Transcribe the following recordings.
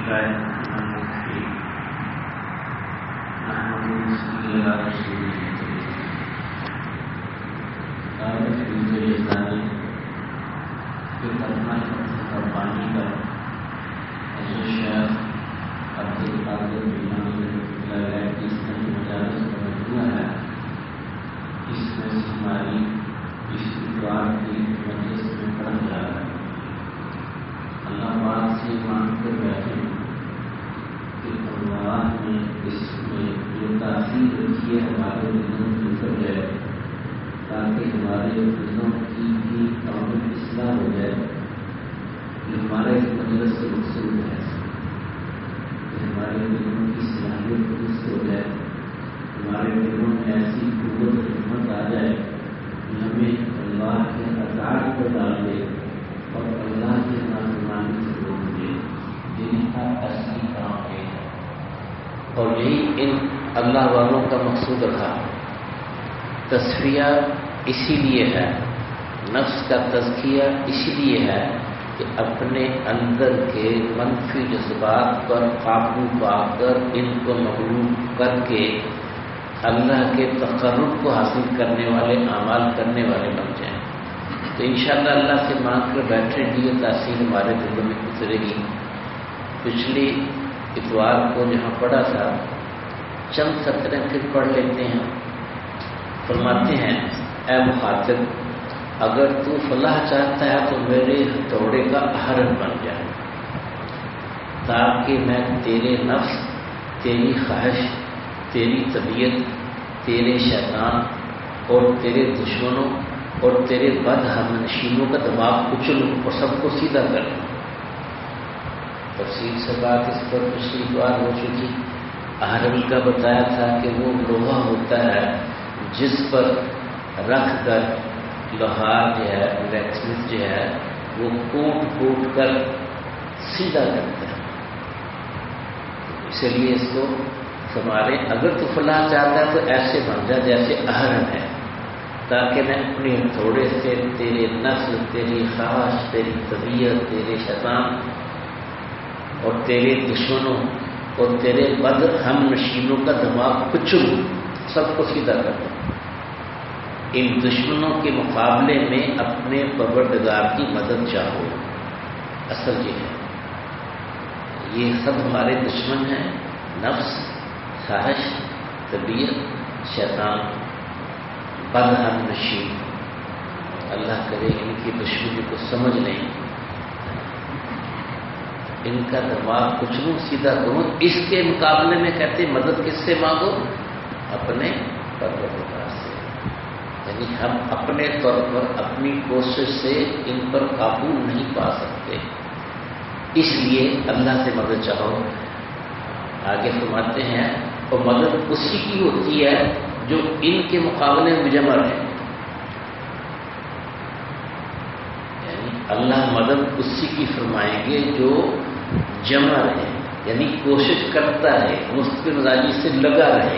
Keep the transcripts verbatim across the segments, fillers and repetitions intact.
اور یہی ان اللہ والوں کا مقصود رہا۔ تصفیہ اسی لیے ہے، نفس کا تزکیہ اسی لیے ہے کہ اپنے اندر کے منفی جذبات پر قابو پا کر ان کو مغلوب کر کے اللہ کے تقرب کو حاصل کرنے والے اعمال کرنے والے بن جائیں۔ تو انشاءاللہ اللہ سے مانگ کر بیٹھے گی، یہ تاثیر ہمارے دلوں میں اترے گی۔ پچھلی اتوار کو جہاں پڑھا تھا چند سطریں پھر پڑھ لیتے ہیں۔ فرماتے ہیں اے مخاطب، اگر تو فلاح چاہتا ہے تو میرے ہتھوڑے کا اہرن بن جائے، تاکہ میں تیرے نفس، تیری خواہش، تیری طبیعت، تیرے شیطان اور تیرے دشمنوں اور تیرے بد ہمنشینوں کا دماغ کچلوں اور سب کو سیدھا کر دوں۔ تفصیل سے بات اس پر پچھلی بار ہو چکی۔ اہرن کا بتایا تھا کہ وہ لوہا ہوتا ہے جس پر رکھ کر لوہار جو ہے بلیکسمتھ جو ہے وہ کوٹ کوٹ کر سیدھا کرتا ہے۔ اسی لیے اس کو ہمارے اگر تو فلاح چاہتا ہے تو ایسے بن جا جیسے اہرن ہے، تاکہ میں اپنے تھوڑے سے تیرے نسل، تیری خواہش، تیری طبیعت، تیرے شیطان اور تیرے دشمنوں اور تیرے بد ہم نشینوں کا دماغ کچلوں، سب کو سیدھا کر دوں۔ ان دشمنوں کے مقابلے میں اپنے پروردگار کی مدد چاہو۔ اصل یہ ہے، یہ سب ہمارے دشمن ہیں، نفس، خواہش، طبیعت، شیطان، بد ہم نشین۔ اللہ کرے ان کی دشمنی کو سمجھ لیں، ان کا دماغ کچلوں، سیدھا کروں۔ اس کے مقابلے میں کہتے مدد کس سے مانگو؟ اپنے پروردگار سے۔ یعنی ہم اپنے طور پر اپنی کوشش سے ان پر قابو نہیں پا سکتے، اس لیے اللہ سے مدد چاہو۔ آگے فرماتے ہیں اور مدد اسی کی ہوتی ہے جو ان کے مقابلے میں جمع ہے۔ یعنی اللہ مدد اسی کی فرمائیں گے جو جمع رہے، یعنی کوشش کرتا ہے، مستقل مزاجی سے لگا رہے۔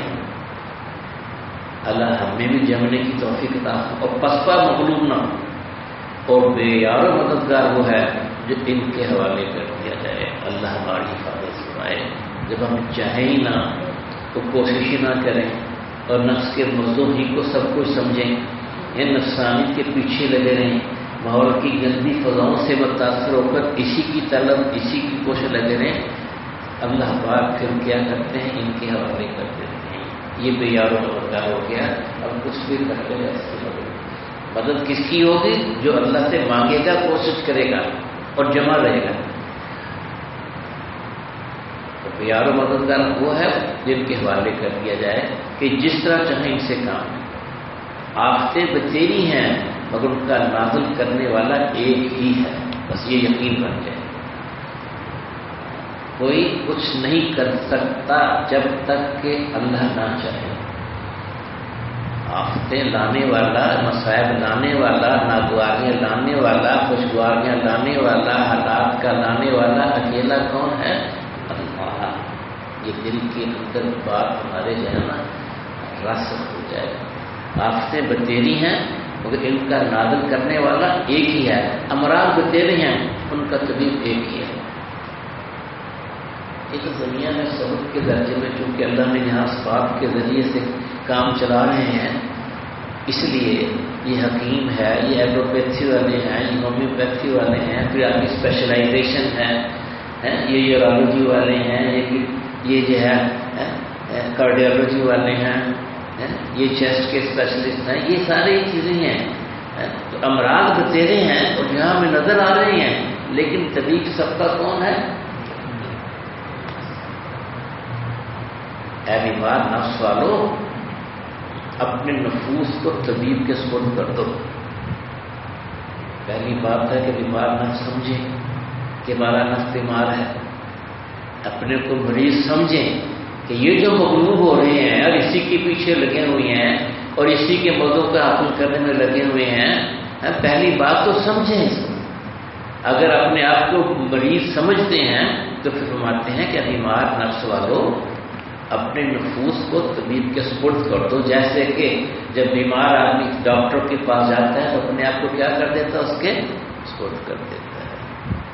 اللہ ہمیں بھی جمنے کی توفیق عطا اور پسپا مغلوب نہ ہو، اور بے یار و مددگار وہ ہے جو ان کے حوالے کر دیا جائے۔ اللہ ہماری حفاظت فرمائے۔ جب ہم چاہیں ہی نہ تو کوشش ہی نہ کریں اور نفس کے مزوں ہی کو سب کچھ سمجھیں، یا نفسانی کے پیچھے لگے رہیں، ماحول کی گندی فضاؤں سے متاثر ہو کر اسی کی طلب، اسی کی کوشش لگے رہیں، اللہ پاک پھر کیا کرتے ہیں؟ ان کے حوالے کر دیتے ہیں۔ یہ بے یار و مددگار ہو گیا۔ اب کچھ بھی کرتے ہیں اس کی مدد مدد کس کی ہوگی؟ جو اللہ سے مانگے گا، کوشش کرے گا اور جمع رہے گا۔ تو بے یار و مددگار وہ ہے جن کے حوالے کر دیا جائے کہ جس طرح چاہیں ان سے کام۔ آفتیں بتیری ہیں مگر ان کا نازل کرنے والا ایک ہی ہے، بس یہ یقین بن جائے۔ کوئی کچھ نہیں کر سکتا جب تک کہ اللہ نہ چاہے۔ آفتیں لانے والا، مصائب لانے والا، ناگواریاں لانے والا، خوشگواریاں لانے والا، حالات کا لانے والا اکیلا کون ہے؟ اللہ۔ یہ دل کے اندر بات ہمارے جو ہے نا راسخ ہو جائے۔ آفتیں بتیری ہیں مگر ان کا نازل کرنے والا ایک ہی ہے۔ امراض بتیرے ہیں، ان کا طبیب ایک ہی ہے۔ ایک دنیا میں سبب کے درجے میں چونکہ اللہ نے یہاں اسباب کے ذریعے سے کام چلا رہے ہیں، اس لیے یہ حکیم ہے، یہ ایلوپیتھی والے ہیں، یہ ہومیوپیتھی والے ہیں، پھر آپ کی اسپیشلائزیشن ہے، یہ یورولوجی والے ہیں، یہ جو ہے کارڈیولوجی والے ہیں، یہ چیسٹ کے اسپیشلسٹ ہیں، یہ ساری چیزیں ہیں. تو امراض بتیرے ہیں اور یہاں میں نظر آ رہے ہیں، لیکن طبیب سب کا کون ہے؟ اے بیمار نفس والو، اپنے نفوس کو طبیب کے سپرد کر دو. پہلی بات ہے کہ بیمار نفس سمجھیں کہ ہمارا نفس بیمار ہے، اپنے کو مریض سمجھیں کہ یہ جو مغلوب ہو رہے ہیں اور اسی کے پیچھے لگے ہوئے ہیں اور اسی کے مدوں کا حاصل کرنے میں لگے ہوئے ہیں. پہلی بات تو سمجھیں اس کو. اگر اپنے آپ کو مریض سمجھتے ہیں تو پھر فرماتے ہیں کہ بیمار نفس والو اپنے نفوس کو طبیب کے سپرد کر دو. جیسے کہ جب بیمار آدمی ڈاکٹر کے پاس جاتا ہے تو اپنے آپ کو کیا کر دیتا ہے؟ اس کے سپرد کر دیتا ہے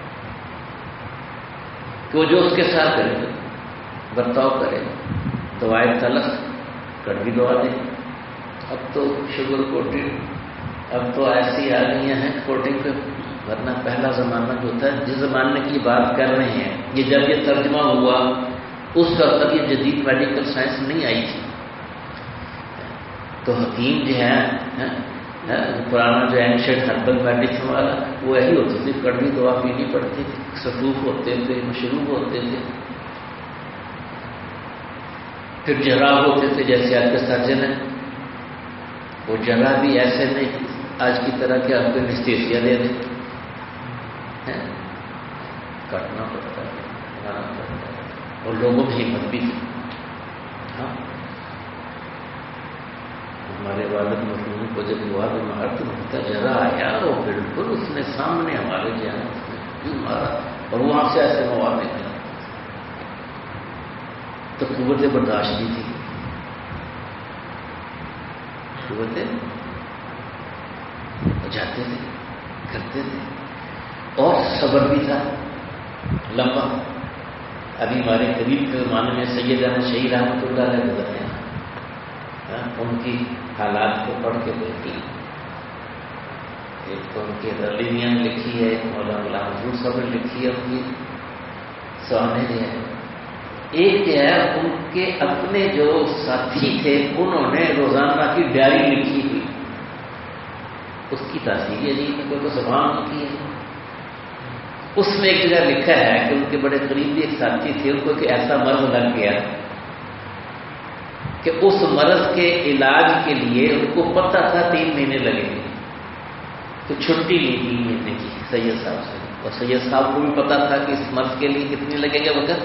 کہ وہ جو اس کے ساتھ کرے برتاؤ کرے. دوائیں تلخ کڑوی دوا دے. اب تو شوگر کوٹنگ اب تو ایسی آ گئی ہیں کوٹنگ پہ، ورنہ پہلا زمانہ جو تھا، جس زمانے کی بات کر رہے ہیں، یہ جب یہ ترجمہ ہوا اس وقت تک یہ جدید میڈیکل سائنس نہیں آئی تھی. تو حکیم جو ہے پرانا جو اینشنٹ ہربل میڈیسن والا وہ یہی ہوتی تھی، کڑوی دوا پینی پڑتی تھی، سفوف ہوتے تھے، مشروب ہوتے تھے. پھر جراح ہوتے تھے جیسے آج کے سرجن ہیں، وہ جراح بھی ایسے نہیں آج کی طرح کہ آپ کو انیستھیسیا دے دیں، کٹنا پڑتا ہے، کھانا پڑتا ہے، اور لوگوں میں ہمت بھی تھی. ہاں ہمارے والد مرحوم کو جب ہوا بیمار تو ان کا جرا آیا اور بالکل اس نے سامنے ہمارے جہاں مارا اور وہاں سے ایسے مواد نکلا. تو قوت برداشت بھی تھی، قوتیں جاتے تھے، کرتے تھے، اور صبر بھی تھا لمبا. ابھی ہمارے قریب کے زمانے میں سیدنا شہید رحمۃ اللہ علیہ گزرے ہیں، ان کی حالات کو پڑھ کے دیکھی. ایک تو ان کی رلیمیاں لکھی ہے، ایک مولانا غلام حضور صاحب نے لکھی ہے، ان کی سوانح ہے. ایک جو ہے ان کے اپنے جو ساتھی تھے انہوں نے روزانہ کی ڈائری لکھی ہوئی، اس کی تاثیر ہے جی کوئی تو زبان کی ہے. اس میں ایک جگہ لکھا ہے کہ ان کے بڑے قریبی ایک ساتھی تھے، ان کو ایک ایسا مرض لگ گیا کہ اس مرض کے علاج کے لیے ان کو پتہ تھا تین مہینے لگیں گے، تو چھٹی لی تین مہینے کی سید صاحب سے، اور سید صاحب کو بھی پتہ تھا کہ اس مرض کے لیے کتنے لگیں گے وقت،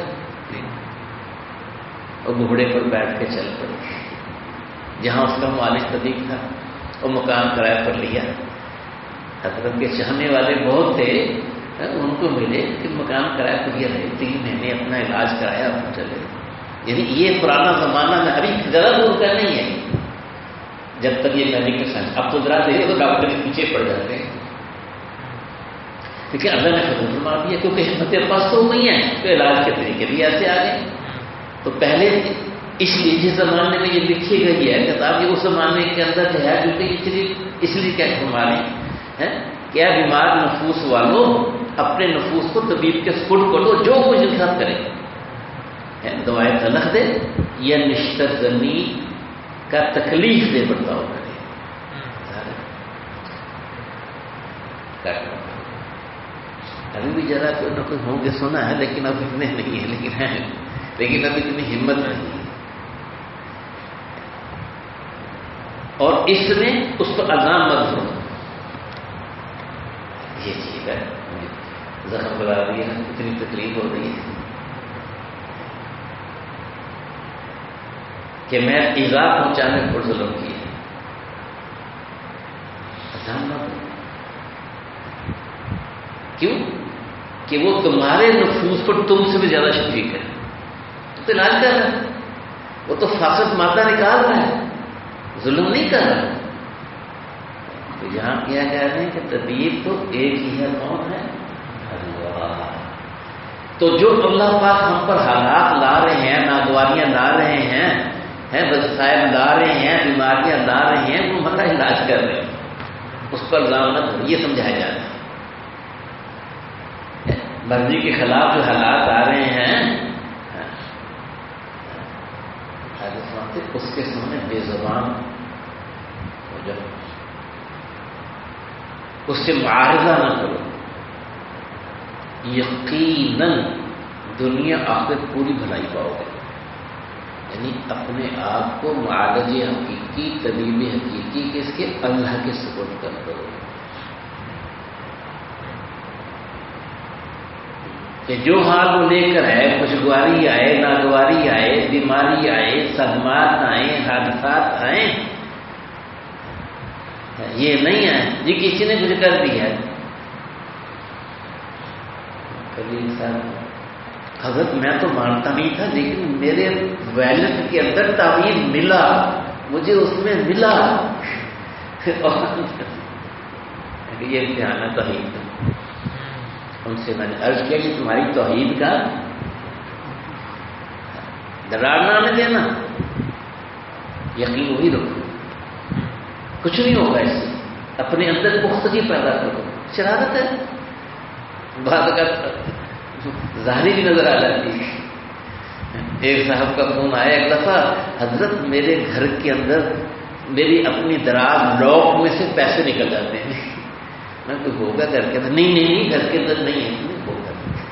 اور گھوڑے پر بیٹھ کے چل پڑے. جہاں اس کا معالج طبیب تھا اور مکان کرایہ پر لیا. حضرت کے چاہنے والے بہت تھے، ان کو ملے کہ مکان کرایہ پر لیا رہے، تین مہینے اپنا علاج کرایا اور چلے. یعنی یہ پرانا زمانہ میں ابھی ذرا دور کا نہیں ہے جب تک یہ میڈیکل سائنس. اب تو ذرا دیکھے تو ڈاکٹر کے پیچھے پڑ جاتے ہیں، کیونکہ اللہ نے فضل فرما دیا، کیونکہ ہمتیں پست ہو گئی ہیں تو علاج کے طریقے بھی ایسے آ گئے. تو پہلے اس لیے جس زمانے میں یہ لکھی گئی ہے کتاب، یہ اس زمانے کے اندر جو ہے کیونکہ اس لیے کیا فرما رہے ہیں، کیا بیمار نفوس والوں اپنے نفوس کو طبیب کے سپرد کر دو، جو کچھ ان ساتھ کرے، دوائیں تلخ دے یا نشتر زنی کا تکلیف دے برتاؤ کرے. ابھی بھی ذرا کوئی نہ کوئی ہوں گے سنا ہے، لیکن اب اتنے نہیں ہیں، لیکن ہیں، لیکن اب اتنی ہمت نہیں ہے. اور اس میں اس کو عذاب مت دو، یہ چیز ہے زخم بلا رہی ہے، اتنی تکلیف ہو رہی ہے کہ میں ایذا پہنچانے پر ظلم کیا. عذاب مت دو. کیوں؟ کہ وہ تمہارے نفوس پر تم سے بھی زیادہ شفیق ہے. تو علاج کر رہا ہے، وہ تو فاسد مادہ نکال رہا ہے، ظلم نہیں کر رہا. تو یہاں کیا کہہ رہے ہیں کہ طبیب تو ایک ہی ہے، کون ہے؟ اللہ. تو جو اللہ پاک ہم پر حالات لا رہے ہیں، ناگواریاں لا رہے ہیں، ہیں وسائل لا رہے ہیں، بیماریاں لا رہے ہیں، وہ ہمارا علاج کر رہے ہیں، اس پر الزام نہ کرو، یہ سمجھایا جا رہا ہے۔ مرضی کے خلاف جو حالات آ رہے ہیں اس کے سامنے بے زبان ہو جاؤ، اس سے معارضہ نہ کرو، یقیناً دنیا آخرت پوری بھلائی پاؤ گے۔ یعنی اپنے آپ کو معالج حقیقی، طبیب حقیقی کس کے؟ اللہ کے سپرد کر کرو کہ جو حال وہ لے کر آئے، خوشگواری آئے، ناگواری آئے، بیماری آئے، صدمات آئیں، حادثات آئیں، یہ نہیں ہے جی کسی نے کچھ کر دیا ہے۔ کبھی انسان حضرت میں تو مانتا نہیں تھا، لیکن میرے ویلٹ کے اندر تعبیر ملا، مجھے اس میں ملا، یہ امتحان ہے توحید کا۔ ان سے میں نے عرض کیا کہ تمہاری توحید کا درار نہ دینا، یقین وہی رکھو، کچھ نہیں ہوگا اس سے، اپنے اندر پختگی پیدا کرو۔ شرارت ہے بعض کا ظاہری بھی نظر آ جاتی ہے۔ ایک صاحب کا فون آیا ایک دفعہ، حضرت میرے گھر کے اندر میری اپنی دراز لاک میں سے پیسے نکل جاتے ہیں۔ میں کوئی ہوگا گھر کے اندر؟ نہیں نہیں نہیں گھر کے اندر نہیں ہے، نہیں ہوگا۔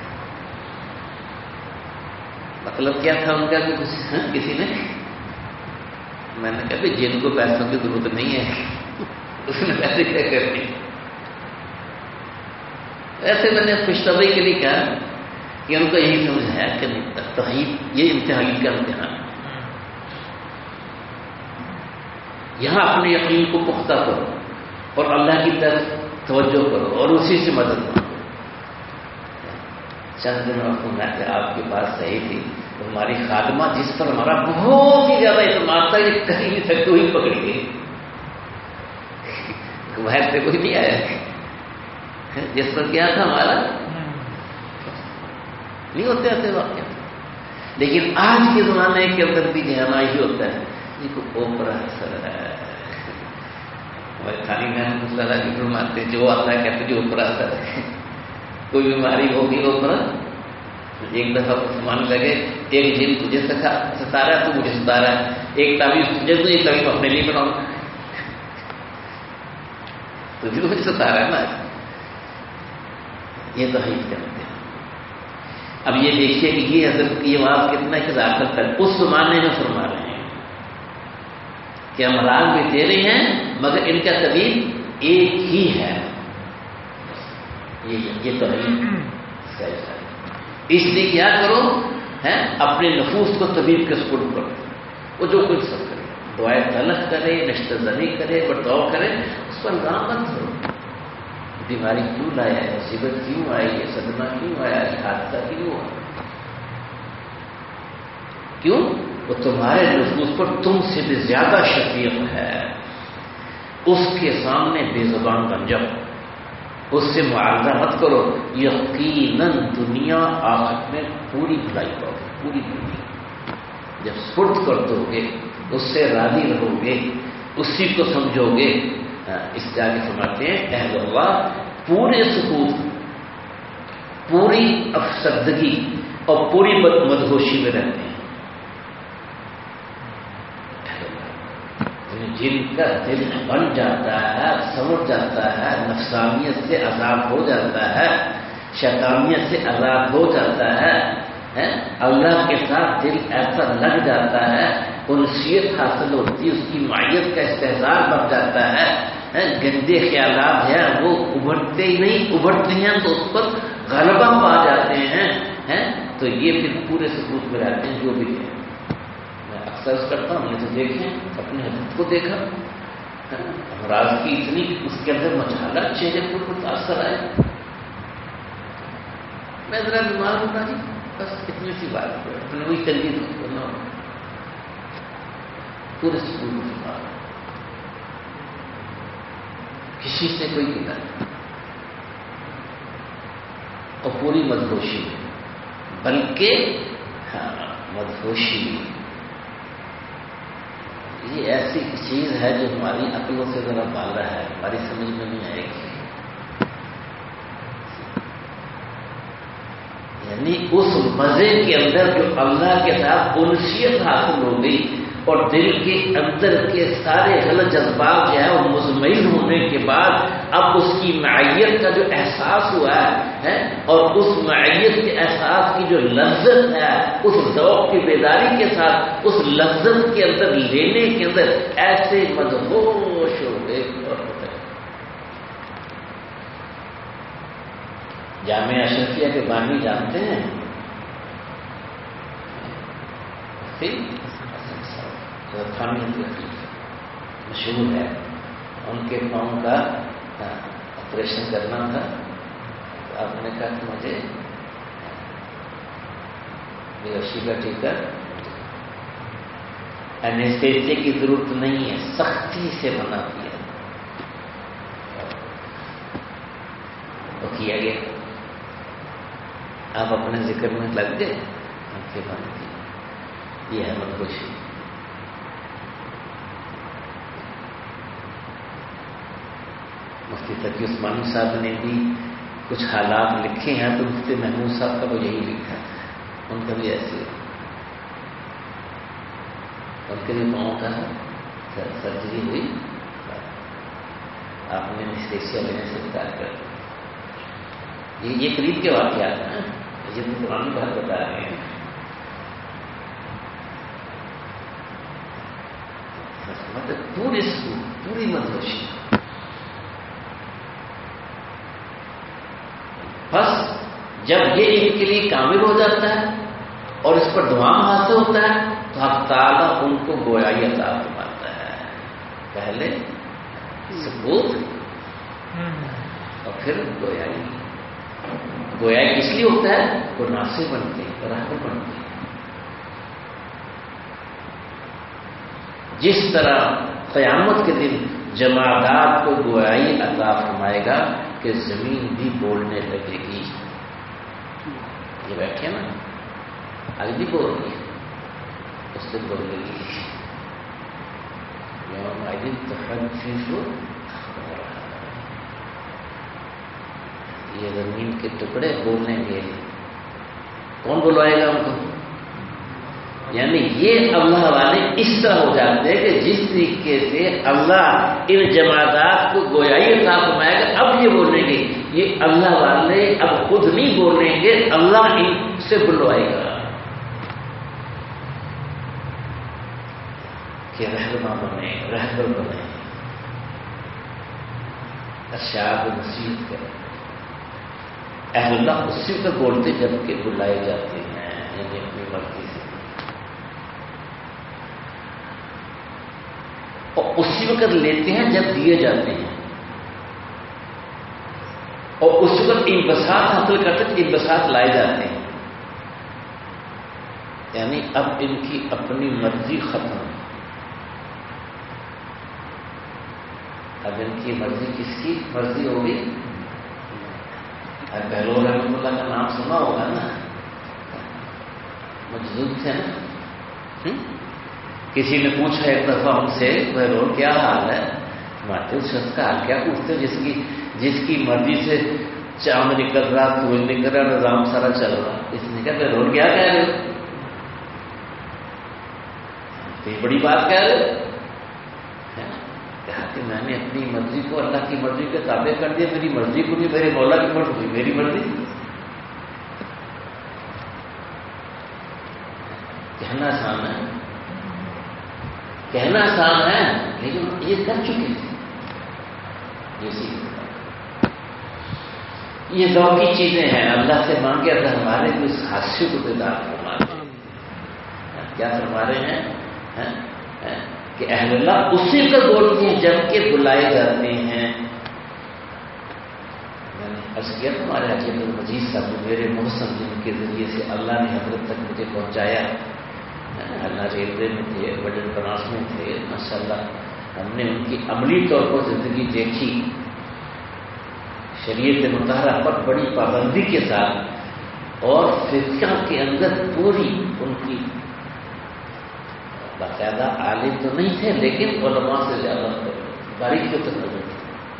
مطلب کیا تھا ان کا کہ کسی نے، میں نے کہا بھائی جن کو پیسوں کی ضرورت نہیں ہے اس نے پیسے کیا کرتے۔ ایسے میں نے خوشطبعی کے لیے کہا کہ ان کو یہی سمجھایا کہ توحید یہ امتحان کا امتحان ہے، یہاں اپنے یقین کو پختہ کرو اور اللہ کی طرف توجہ کرو اور اسی سے مدد مانگو۔ چند دنوں کو میں کہ آپ کے پاس صحیح تھی، تو ہماری خادمہ جس پر ہمارا بہت ہی زیادہ اعتماد تھا، یہ کہیں نہیں تک تو ہی پکڑ گئی، باہر سے کوئی نہیں آیا، جس پر کیا تھا ہمارا نہیں ہوتے ایسے واقعہ۔ لیکن آج کے زمانے کے اندر بھی جہاں ہی ہوتا ہے، یہ کو اوپرا اثر ہے، ہمارے خالی میں مسئلہ کی فرماتے جو آتا ہے کہتے جو اوپرا اثر ہے، کوئی بیماری ہوگی اوپرا، ایک دفعہ سمانے لگے، ایک جن تجھے سکھا ستا رہا ہے تو مجھے ستا رہا ہے، ایک تعویذ تجھے تو ایک تعویذ اپنے لیے بناؤں، تجھے تو مجھے ستا رہا ہے نا۔ یہ تو ہے کرتے ہیں۔ اب یہ دیکھیے کہ یہ حضرت کی آواز کتنا حضاقت تک اس زمانے میں فرما رہے ہیں کہ امراض بھی تیرے ہیں مگر ان کا طبیب ایک ہی ہے۔ یہ یہ تو ہے اس لیے کیا کرو ہے اپنے نفوس کو طبیب کے سپرد کرو، وہ جو کچھ سب کرے، دعائیں تلخ کرے، نشتہ زنی کرے، برتاؤ کرے، اس پر الزام مت کرو، بیماری کیوں لایا ہے، مصیبت کیوں آئی ہے، صدمہ کیوں آیا ہے، حادثہ کیوں ہوا، کیوں؟ وہ تمہارے نفوس پر تم سے بھی زیادہ شفیق ہے، اس کے سامنے بے زبان بن جاؤ، اس سے معاوضہ مت کرو، یقیناً دنیا آخرت میں پوری بھلائی پاؤ گے، پوری دنیا جب سپرد کر دو گے، اس سے راضی رہو گے، اسی کو سمجھو گے۔ اس جاگے فرماتے ہیں اہل اللہ پورے سکوت، پوری افسردگی اور پوری مدہوشی میں رہتے ہیں، جن کا دل بن جاتا ہے، سمجھ جاتا ہے، نفسانیت سے آزاد ہو جاتا ہے، شیطانیت سے آزاد ہو جاتا ہے، اللہ کے ساتھ دل ایسا لگ جاتا ہے، انسیت حاصل ہوتی ہے، اس کی معیت کا استحصال بڑھ جاتا ہے، گندے خیالات ہیں وہ ابھرتے ہی نہیں، ابھرتے ہیں تو اس پر غلبہ پا جاتے ہیں، تو یہ پھر پورے سکوت میں رہتے ہیں۔ جو بھی ہے میں اکثر کرتا ہوں، میں تو دیکھیں اپنے حضرت کو دیکھا، امراض کی اتنی اس کے اندر مچالہ چہرے پر کچھ اثر آئے، میں ذرا بیمار ہوتا جی بس اتنی سی بات اپنے وہی تنظیم کرنا، پورے سکوت میں بیمار، کسی سے کوئی فکر نہیں اور پوری مدہوشی ہے۔ بلکہ ہاں مدہوشی یہ ایسی چیز ہے جو ہماری عقلوں سے ذرا بالا ہے، ہماری سمجھ میں نہیں آئے گی. یعنی اس مزے کے اندر جو اللہ کے ساتھ انسیت حاصل ہو گئی اور دل کے اندر کے سارے غلط جذبات جو ہے وہ مطمئن ہونے کے بعد اب اس کی معیت کا جو احساس ہوا ہے اور اس معیت کے احساس کی جو لذت ہے اس ذوق کی بیداری کے ساتھ اس لذت کے اندر لینے کے اندر ایسے مدہوش ہو گئے. جامعہ اشرفیہ کے بانی جانتے ہیں مشہور ہے، ان کے پاؤں کا آپریشن کرنا تھا. آپ نے کہا کہ مجھے بیہوشی کا ٹیکا اینستھیسیا کی ضرورت نہیں ہے، سختی سے منع کیا وہ کیا گیا. آپ اپنے ذکر میں لگ گئے آنکھیں بند کی. یہ ہے مدہوشی. مفتی تقی عثمانی صاحب نے بھی کچھ حالات لکھے ہیں تو مفتی محمود صاحب کا وہ یہی لکھا ہے. ان کا بھی ایسے ان کے بھی پاؤں کا سرجری ہوئی، آپ نے انستھیسیا لینے سے انکار کر دیا. یہ یہ قریب کے واقعات ہیں، یہ تو پرانی بات بتا رہے ہیں. مطلب پوری پوری مدہوشی. بس جب یہ ان کے لیے کامل ہو جاتا ہے اور اس پر دوام حاصل ہوتا ہے تو حق تعالیٰ ان کو گویائی عطا فرماتا ہے. پہلے ثبوت اور پھر گویائی. گویائی کس لیے ہوتا ہے؟ وہ ناصر بنتے ہیں، راہبر بنتے ہیں. جس طرح قیامت کے دن جمادات کو گویائی عطا فرمائے گا کہ زمین بھی بولنے لگے گی. یہ بیٹھے نا آج بھی بول رہی ہے، اس سے بول رہی ہے. یہ زمین کے ٹکڑے بولنے گے. کون بلوائے گا ان کو؟ یعنی یہ اللہ والے اس طرح ہو جاتے ہیں کہ جس طریقے سے اللہ ان جمادات کو گویائی عطا فرمائے گا اب یہ بولیں گے. یہ اللہ والے اب خود نہیں بولیں گے، اللہ ان سے بلوائے گا کہ رہنما بنے، رہبر بنے، ارشاد و نصیحت کرے. اہل اللہ اسی پر بولتے جب کہ بلائے جاتے ہیں، یعنی اپنی مرضی سے. اور اسی وقت لیتے ہیں جب دیے جاتے ہیں، اور اس وقت انبساط حاصل کرتے ہیں، انبساط لائے جاتے ہیں. یعنی اب ان کی اپنی مرضی ختم. اب ان کی مرضی کس کی مرضی ہوگی؟ بہلول رحمۃ اللہ کا نام سنا ہوگا نا، موجود تھے نا. کسی نے پوچھا ایک دفعہ ہم سے بہلول کیا حال ہے؟ ماتے اس شخص کا حال کیا پوچھتے جس کی جس کی مرضی سے چاند نکل رہا، سورج نکل رہا، نظام سارا چل رہا. اس نے کہا بہلول کیا کہہ رہے ہو؟ یہ بڑی بات کہہ رہے ہو. کہا کہ میں نے اپنی مرضی کو اللہ کی مرضی کے تابع کر دیا. میری مرضی کو بھی میرے مولا کی مرضی، میری مرضی. کہنا آسان ہے، کہنا آسان ہے، لیکن یہ کر چکے تھے. یہ ذوقی چیزیں ہیں. اللہ سے مانگے اگر ہمارے کو اس حادثے کو بیدار فرما دیں. کیا فرما رہے ہیں کہ اہل اللہ اسی کا بولتے ہیں جب کہ بلائے جاتے ہیں. میں نے عرض کیا تمہارے حجیب المجید صاحب میرے محسن جن کے ذریعے سے اللہ نے حضرت تک مجھے پہنچایا. اللہ ریلوے میں تھے، وڈن بناس میں تھے. ماشاء اللہ ہم نے ان کی عملی طور پر زندگی دیکھی، شریعت مطہرہ پر بڑی پابندی کے ساتھ. اور فقہ کے اندر پوری ان کی باقاعدہ عالم تو نہیں تھے لیکن علماء سے زیادہ باریکیوں تک نظر تھی.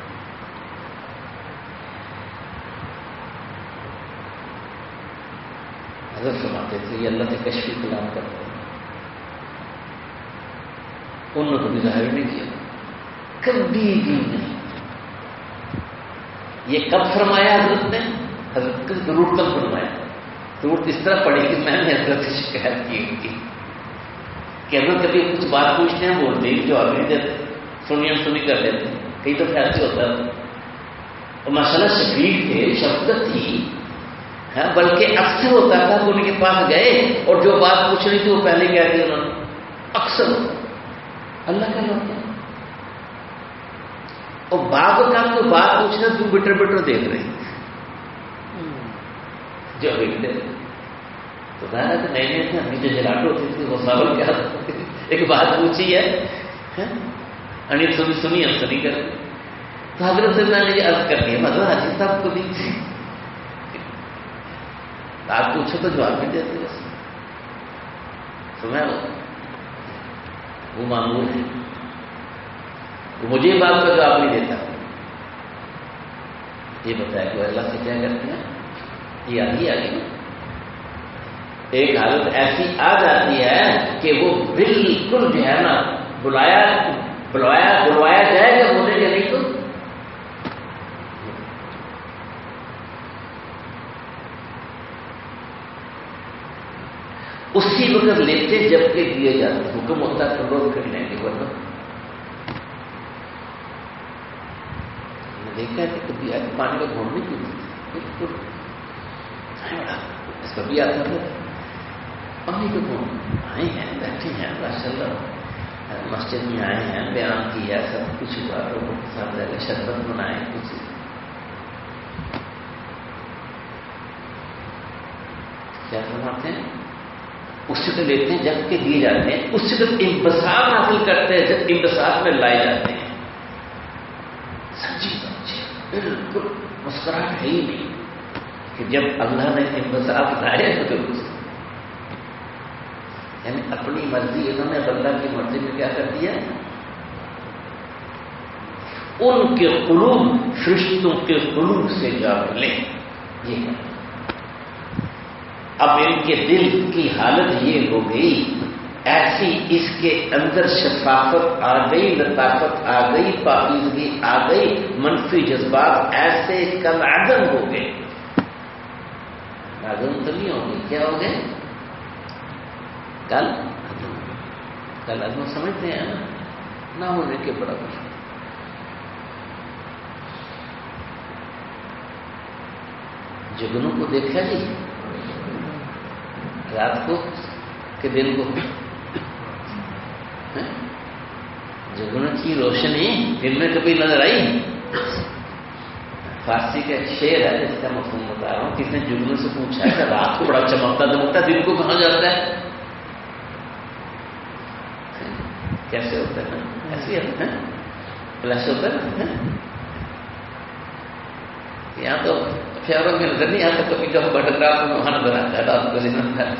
حضرت فرماتے تھے یہ اللہ سے کشفی کلام کرتے ہیں. انہوں نے کبھی ظاہر نہیں کیا, کبھی بھی نہیں. یہ کب فرمایا حضرت نے؟ حضرت کی ضرورت کب فرمایا؟ ضرورت اس طرح پڑی کہ میں نے حضرت سے شکایت کی ان کی کہ حضرت کبھی کچھ بات پوچھتے ہیں بولتے ہیں جو آگے دیتے سنی ہم سنی کر لیتے ہیں. کئی دفعہ ایسے ہوتا ہے. اور ماشاء اللہ شفیق تھے, شفقت تھی, ہاں بلکہ اکثر ہوتا تھا کہ ان کے پاس گئے اور جو بات پوچھ رہی تھی وہ پہلے کہہ دی انہوں نے. اکثر ہوتا اللہ کا لوگ اور بعض اوقات کو بات پوچھنا تو بٹر بٹر دیکھ رہی جو دیکھتے تو ظاہر ہے نئے نئے تھے, ہمیں جو جلاٹ ہوتی تھی وہ سوال کیا ایک بات پوچھی ہے انیل سنی سنی ہم سنی کر. تو حضرت سے میں نے یہ عرض کر دیا مطلب حاجی صاحب کو بھی آپ پوچھو تو جواب بھی دیتے بس. تو میں وہ معمول ہے, وہ مجھے بات کا جواب نہیں دیتا. یہ بتایا کہ اللہ سے کیا کرتے ہیں, یہ آگے آگے ایک حالت ایسی آ جاتی ہے کہ وہ بالکل جو ہے نا بلایا بلوایا بلوایا جائے گا بولے گا نہیں تو اسی وقت لیتے جب کہ دیے جاتے. حکم ہوتا ہے تو روز کر لیں گے ورنہ دیکھا ہے کہ کبھی پانی کا گھوڑ نہیں پیتی تھی بالکل اس کا بھی آتا تھا پانی کا گھوڑ آئے ہیں بیٹھے ہیں ماشاء اللہ مسجد میں آئے ہیں بیان کیا سب کچھ ہوا لوگوں کے ساتھ رہ گئے شربت بنائے کچھ کیا فرماتے ہیں اس سے تو لیتے ہیں جب کہ دیے جاتے ہیں اس سے تو انبساط حاصل کرتے ہیں جب انبساط میں لائے جاتے ہیں. سچی بالکل مسکراہٹ ہے ہی نہیں کہ جب اللہ نے انبساط لائے تو یعنی اپنی مرضی انہوں نے اللہ کی مرضی میں کیا کر دیا. ان کے قلوب فرشتوں کے قلوب سے جا ملے. یہ ہے اب ان کے دل کی حالت یہ ہو گئی ایسی اس کے اندر شفافت آ گئی, لطافت آ گئی, پاکیزگی آ گئی, منفی جذبات ایسے کل عدم ہو گئے. عدم تو نہیں ہوگی, کیا ہو گئے کل عدم. کل عدم سمجھتے ہیں نا نہ ہونے کے برابر. جگنوں کو دیکھا جی رات کو کہ دن کو جگنوں کی روشنی دن میں کبھی نظر آئی. فارسی کا ایک شعر ہے جس کا مفہوم بتا رہا ہوں. کس نے جگنوں سے پوچھا ہے کہ رات کو بڑا چمکتا دمکتا دن کو کہاں جاتا ہے, کیسے ہوتا ہے نا ایسے ہوتا ہے فلیش ہوتا ہے نا. یہاں تو شہروں میں نظر نہیں آتا, کبھی جب فوٹوگراف میں وہاں نظر آتا ہے رات کو دن کا.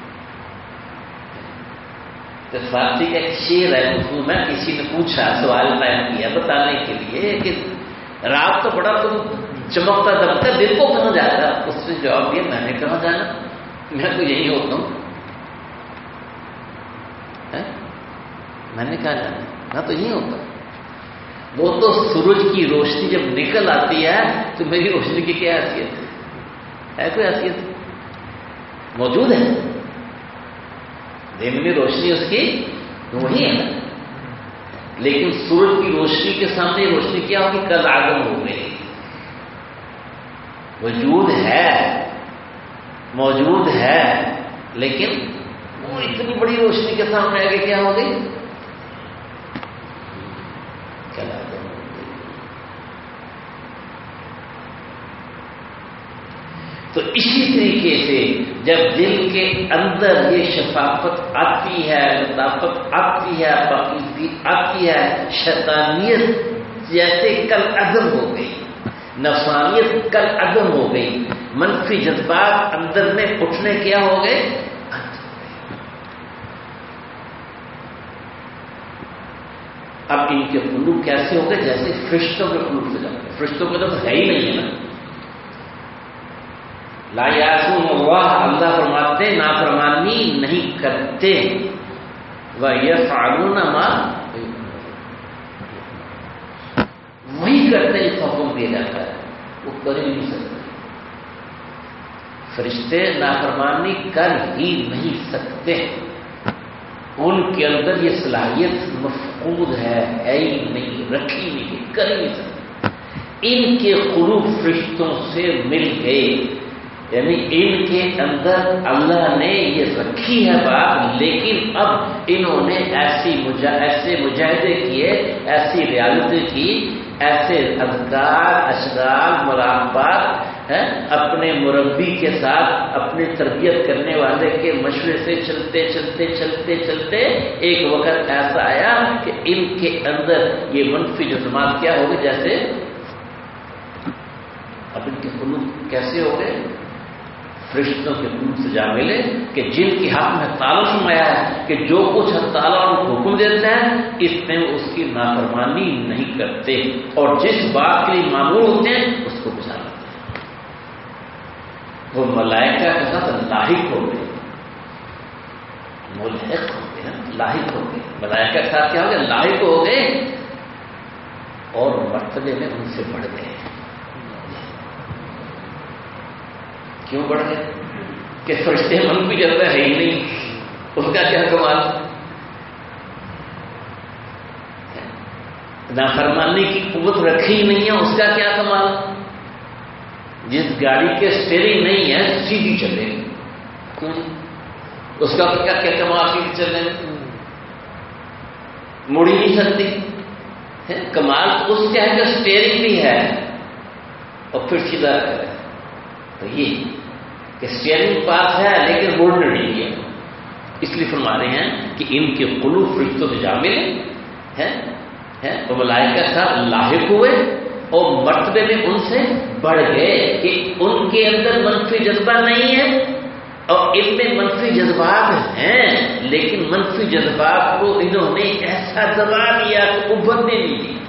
تو فارسی کا ایک شعر ہے مفہوم ہے. کسی نے پوچھا سوال قائم کیا بتانے کے لیے کہ رات تو بڑا تم چمکتا دمکتا دن کو کہاں جاتا. اس نے جواب دیا میں نے کہاں جانا, میں تو یہی ہوتا ہوں. میں نے کہا جانا میں تو یہی ہوتا ہوں. وہ تو سورج کی روشنی جب نکل آتی ہے تو میری روشنی کی کیا حیثیت ہے؟ کوئی حیثیت موجود ہے؟ دن میں روشنی اس کی وہی ہے نا, لیکن سورج کی روشنی کے سامنے روشنی کیا ہوگی کل عدم ہو گئی. وجود ہے موجود ہے لیکن وہ اتنی بڑی روشنی کے سامنے آگے کیا ہو گئی کل عدم ہو گئی. تو اسی طریقے سے جب دل کے اندر یہ شفافت آتی ہے, لطافت آتی ہے, پاکیزگی آتی ہے, شیطانیت جیسے کل عدم ہو گئی, نفسانیت کل عدم ہو گئی, منفی جذبات اندر میں اٹھنے کیا ہو گئے. اب ان کے قلوب کیسے ہو گئے؟ جیسے فرشتوں کے قلوب سے جاتے ہیں. فرشتوں کے تو ہے ہی نہیں ہے نا. لا یعصون اللہ، اللہ فرماتے ہیں نافرمانی نہیں کرتے. وَيَفْعَلُونَ مَا وہی کرتے ہیں حکم دیا جاتا ہے، وہ کر ہی نہیں سکتے. فرشتے نافرمانی کر ہی نہیں سکتے. ان کے اندر یہ صلاحیت مفقود ہے، ہے ہی نہیں، رکھی نہیں، کر ہی نہیں سکتے. ان کے قلوب فرشتوں سے مل گئے، یعنی ان کے اندر اللہ نے یہ رکھی ہے بات، لیکن اب انہوں نے ایسی مجا ایسے مجاہدے کیے، ایسی ریاضتیں کی، ایسے اذکار، اشغال، مراقبات ہے اپنے مربی کے ساتھ، اپنی تربیت کرنے والے کے مشورے سے چلتے چلتے چلتے چلتے ایک وقت ایسا آیا کہ ان کے اندر یہ منفی جذبات کیا ہو گئے، جیسے اب ان کے قلوب کیسے ہو گئے؟ فرشتوں کے قلوب سے جا ملے کہ جن کے حق میں تعالیٰ فرمایا ہے کہ جو کچھ تعالیٰ ان کو حکم دیتا ہے اس میں اس کی نافرمانی نہیں کرتے، اور جس بات کے لیے معمول ہوتے ہیں اس کو بجا لیتے ہیں. وہ ملائکہ کے ساتھ لاحق ہو گئے، ملحق ہو گئے، لاحق ہو گئے. ملائکہ کے ساتھ کیا ہو گئے؟ لاحق ہو گئے، اور مرتبے میں ان سے بڑھ گئے. کیوں بڑھ گئے؟ کہ فرشتے من بھی جلتا ہے ہی نہیں، اس کا کیا کمال؟ نافرمانی کی قوت رکھی ہی نہیں ہے، اس کا کیا کمال؟ جس گاڑی کے اسٹیئرنگ نہیں ہے سیدھی چلے گی، کیوں جی؟ اس کا کیا کیا کمال سیدھی چلنے میں؟ مڑ ہی نہیں سکتی. کمال اس کا ہے کہ اسٹیئرنگ بھی ہے اور پھر سیدھا کرے. تو یہ کہ اسٹیئرنگ پاس ہے لیکن موڑنے نہیں ہے. اس لیے فرما رہے ہیں کہ ان کے قلوب فرشتوں سے جا ملے ہیں، وہ ملائکہ کے ساتھ لاحق ہوئے اور مرتبے میں ان سے بڑھ گئے کہ ان کے اندر منفی جذبہ نہیں ہے اور ان میں منفی جذبات ہیں، لیکن منفی جذبات کو انہوں نے ایسا دبا دیا کہ ابھرنے نہیں دی.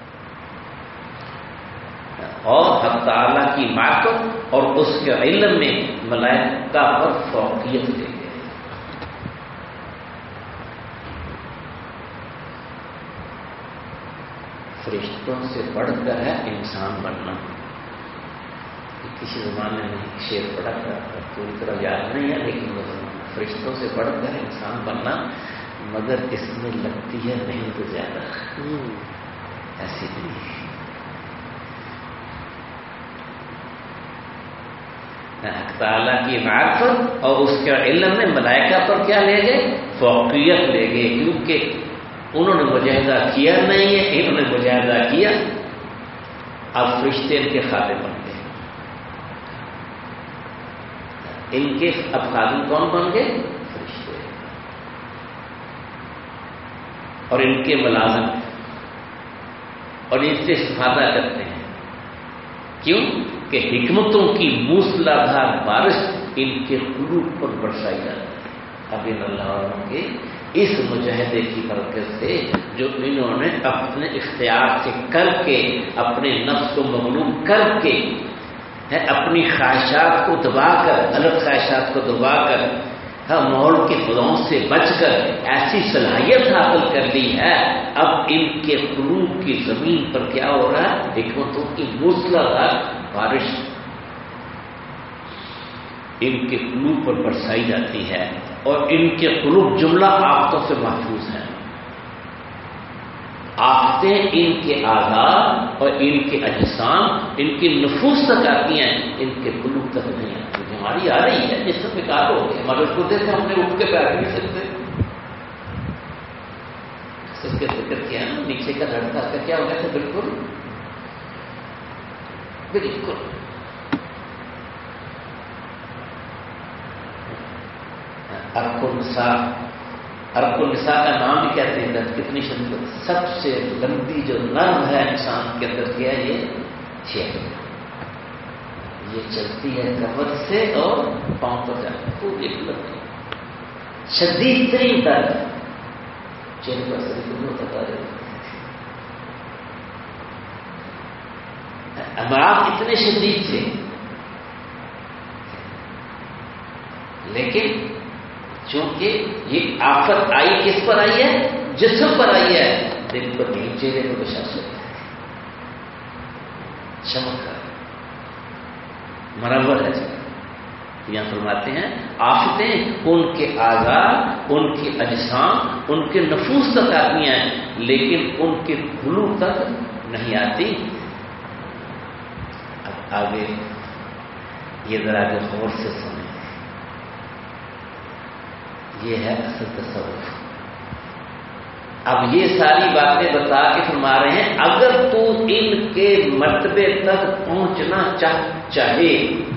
اور حق تعالیٰ کی معرفت اور اس کے علم میں ملائکہ پر فوقیت دے گئے. فرشتوں سے بڑھ کر ہے انسان بننا. کسی زمانے میں شعر پڑھا تھا، پوری طرح یاد نہیں ہے، لیکن فرشتوں سے بڑھ کر انسان بننا، مگر اس میں لگتی ہے نہیں تو زیادہ. ایسی نہیں. تعالیٰ کی معرفت اور اس کے علم نے ملائکہ پر کیا لے گئے؟ فوقیت لے گئے، کیونکہ انہوں نے مجاہدہ کیا نہیں ہے، انہوں نے مجاہدہ کیا. اب فرشتے ان کے خادم بن گئے. ان کے اب خادم کون بن گئے؟ فرشتے. اور ان کے ملازم اور ان سے استفادہ کرتے ہیں. کیوں؟ کہ حکمتوں کی موسلادھار بارش ان کے قلوب پر برسائی جاتی ہے. اب ان اللہ والوں کے اس مجاہدے کی برکت سے جو انہوں نے اپنے اختیار سے کر کے، اپنے نفس کو مغلوب کر کے، اپنی خواہشات کو دبا کر، غلط خواہشات کو دبا کر، ماحول کے خداؤں سے بچ کر ایسی صلاحیت حاصل کر لی ہے. اب ان کے قلوب کی زمین پر کیا ہو رہا ہے؟ حکمتوں کی موسلادھار بارش ان کے قلوب پر برسائی جاتی ہے، اور ان کے قلوب جملہ آفتوں سے محفوظ ہیں. آفتیں ان کے آزاد اور ان کے اجسام، ان کی نفوس تک آتی ہیں، ان کے قلوب تک نہیں آتی. ہماری آ رہی ہے جس سے بیکار ہو گئے، مگر اس کو دیکھتے ہم نے اٹھ کے بیٹھ نہیں سکتے. اس کے ذکر کیا نا، نیچے کا لڑکا کا کیا ہو گیا تھا؟ بالکل بالکل ارق النساء. ارق النساء کا نام بھی کہتے ہیں، کتنی شدید، سب سے لمبی جو نرم ہے انسان کے اندر کیا ہے؟ یہ چہرہ. یہ چلتی ہے کمر سے اور پاؤں پر جاتا ہے پوری لمبی شدید ترین درد چہرے پر اثر نہیں ہوتا تھا. امراض اتنے شدید تھے لیکن چونکہ یہ آفت آئی کس پر آئی ہے؟ جسم پر آئی ہے، دل پر نہیں، چہرے پر بشاش ہوتا ہے، چمک کر مرور ہے. یہاں فرماتے ہیں آفتیں ان کے اعضاء، ان کے اجسام، ان کے نفوس تک آتی ہیں لیکن ان کے قلوب تک نہیں آتی. اب آگے یہ ذرا کے غور سے سنیں، یہ ہے اصل تصوف. اب یہ ساری باتیں بتا کے فرما رہے ہیں اگر تو ان کے مرتبے تک پہنچنا چاہ چاہے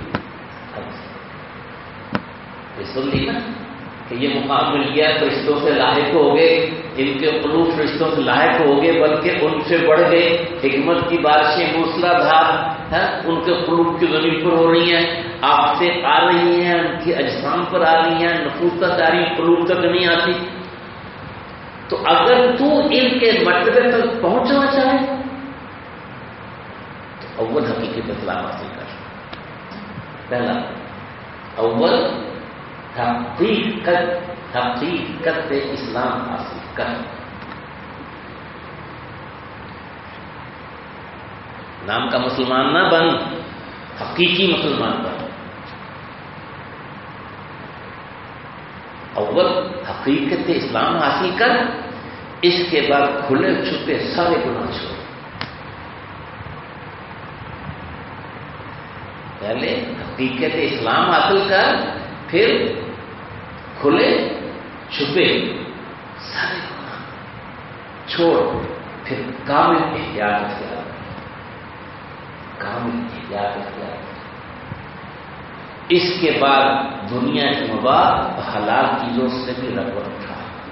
سن لی نا کہ یہ مقام مل گیا، فرشتوں سے لاحق ہو گئے، ان کے قلوب فرشتوں سے لاحق ہو گئے بلکہ ان سے بڑھ گئے. حکمت کی بارشیں موسلا دھار ان کے قلوب کی زمین پر ہو رہی ہیں، آفتیں آ رہی ہیں، ان کے اجسام پر آ رہی ہیں، نفوس تک آ رہی ہیں، قلوب تک نہیں آتی. تو اگر تو ان کے مرتبے تک پہنچنا چاہے تو اول حقیقت اسلام حاصل کر. پہلا اول حقیقت حقیقت اسلام حاصل کر. نام کا مسلمان نہ بن، حقیقی مسلمان بن. اول حقیقت اسلام حاصل کر، اس کے بعد کھلے چھپے سارے گناہ چھوڑ. پہلے حقیقت اسلام حاصل کر، پھر کھلے چھپے سارے گناہ چھوڑ، پھر کامل احتیاط اختیار کامل احتیاط اختیار اس کے بعد دنیا کی مباح حلال چیزوں سے بھی رغبت اٹھا.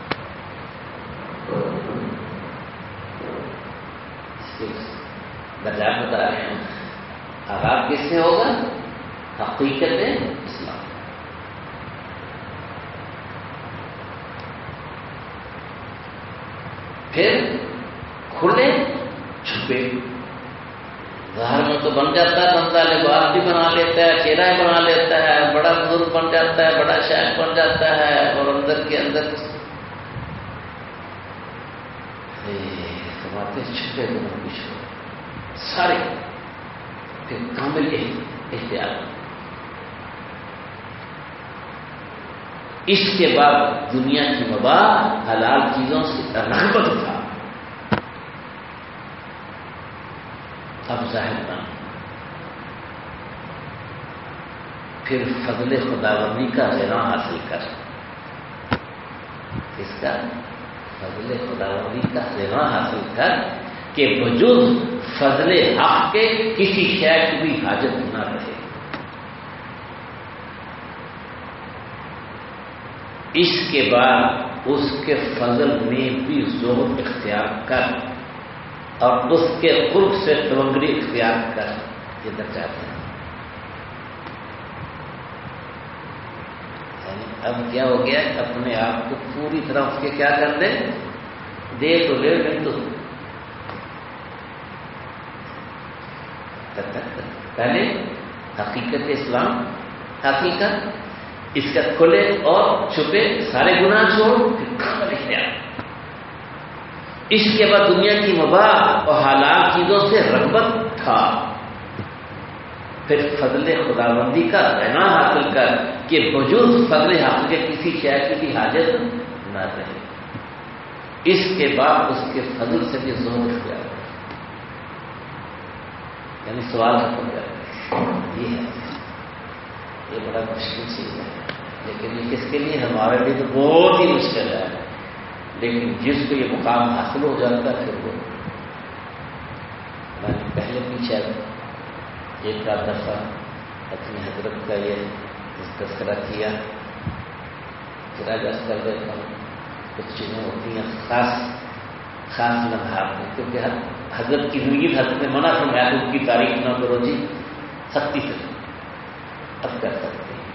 اس کے درجات بتا رہے ہیں. آغاز کس سے ہوگا؟ حقیقت اسلام. پھر کھلے چھپے. ظاہر میں تو بن جاتا ہے بندہ، لباس بھی بنا لیتا ہے، چہرہ بنا لیتا ہے، بڑا بزرگ بن جاتا ہے، بڑا شیخ بن جاتا ہے، اور اندر کے اندر سماتے چھپے گناہ بھی چھوڑ سارے. پھر کامل احتیاط. اس کے بعد دنیا کی مباح حلال چیزوں سے رغبت اٹھا. اب ظاہر بن. پھر فضل خداوندی کا غنا حاصل کر. اس کا فضل خداوندی کا غنا حاصل کر کہ بجز فضل حق کے کسی شے کی بھی حاجت نہ رہے. اس کے بعد اس کے فضل میں بھی زہد اختیار کر اور اس کے قرب سے تونگری اختیار کر. یہ درجات ہیں. یعنی اب کیا ہو گیا؟ اپنے آپ کو پوری طرح اس کے کیا کر دے؟ دے تو لے نہیں تو پہلے حقیقت اسلام حاصل کر، اس کا کھلے اور چھپے سارے گناہ چھوڑ، پھر کامل اختیار. اس کے بعد دنیا کی مباح اور حلال چیزوں سے رغبت تھا. پھر فضل خداوندی کا غنا حاصل کر کہ بجز فضل حق کے کسی شے کی بھی حاجت نہ رہے. اس کے بعد اس کے فضل سے بھی زہد اختیار. یعنی سوال ختم کر یہ ہے. یہ بڑا مشکل چیز ہے، لیکن یہ کس کے لیے؟ ہمارے لیے تو بہت ہی مشکل ہے. لیکن جس کو یہ مقام حاصل ہو جاتا ہے پھر وہ میں نے پہلے بھی شاید ایک آدھ دفعہ اپنی حضرت کا یہ تذکرہ کیا، ذرا جس کر دیتا ہوں. کچھ چیزیں ہوتی ہیں خاص خاص لمحات میں، کیونکہ حضرت کی زندگی حضرت نے منع فرمایا تو ان کی تعریف نہ کرو جی سختی سے. اب کر سکتے ہیں.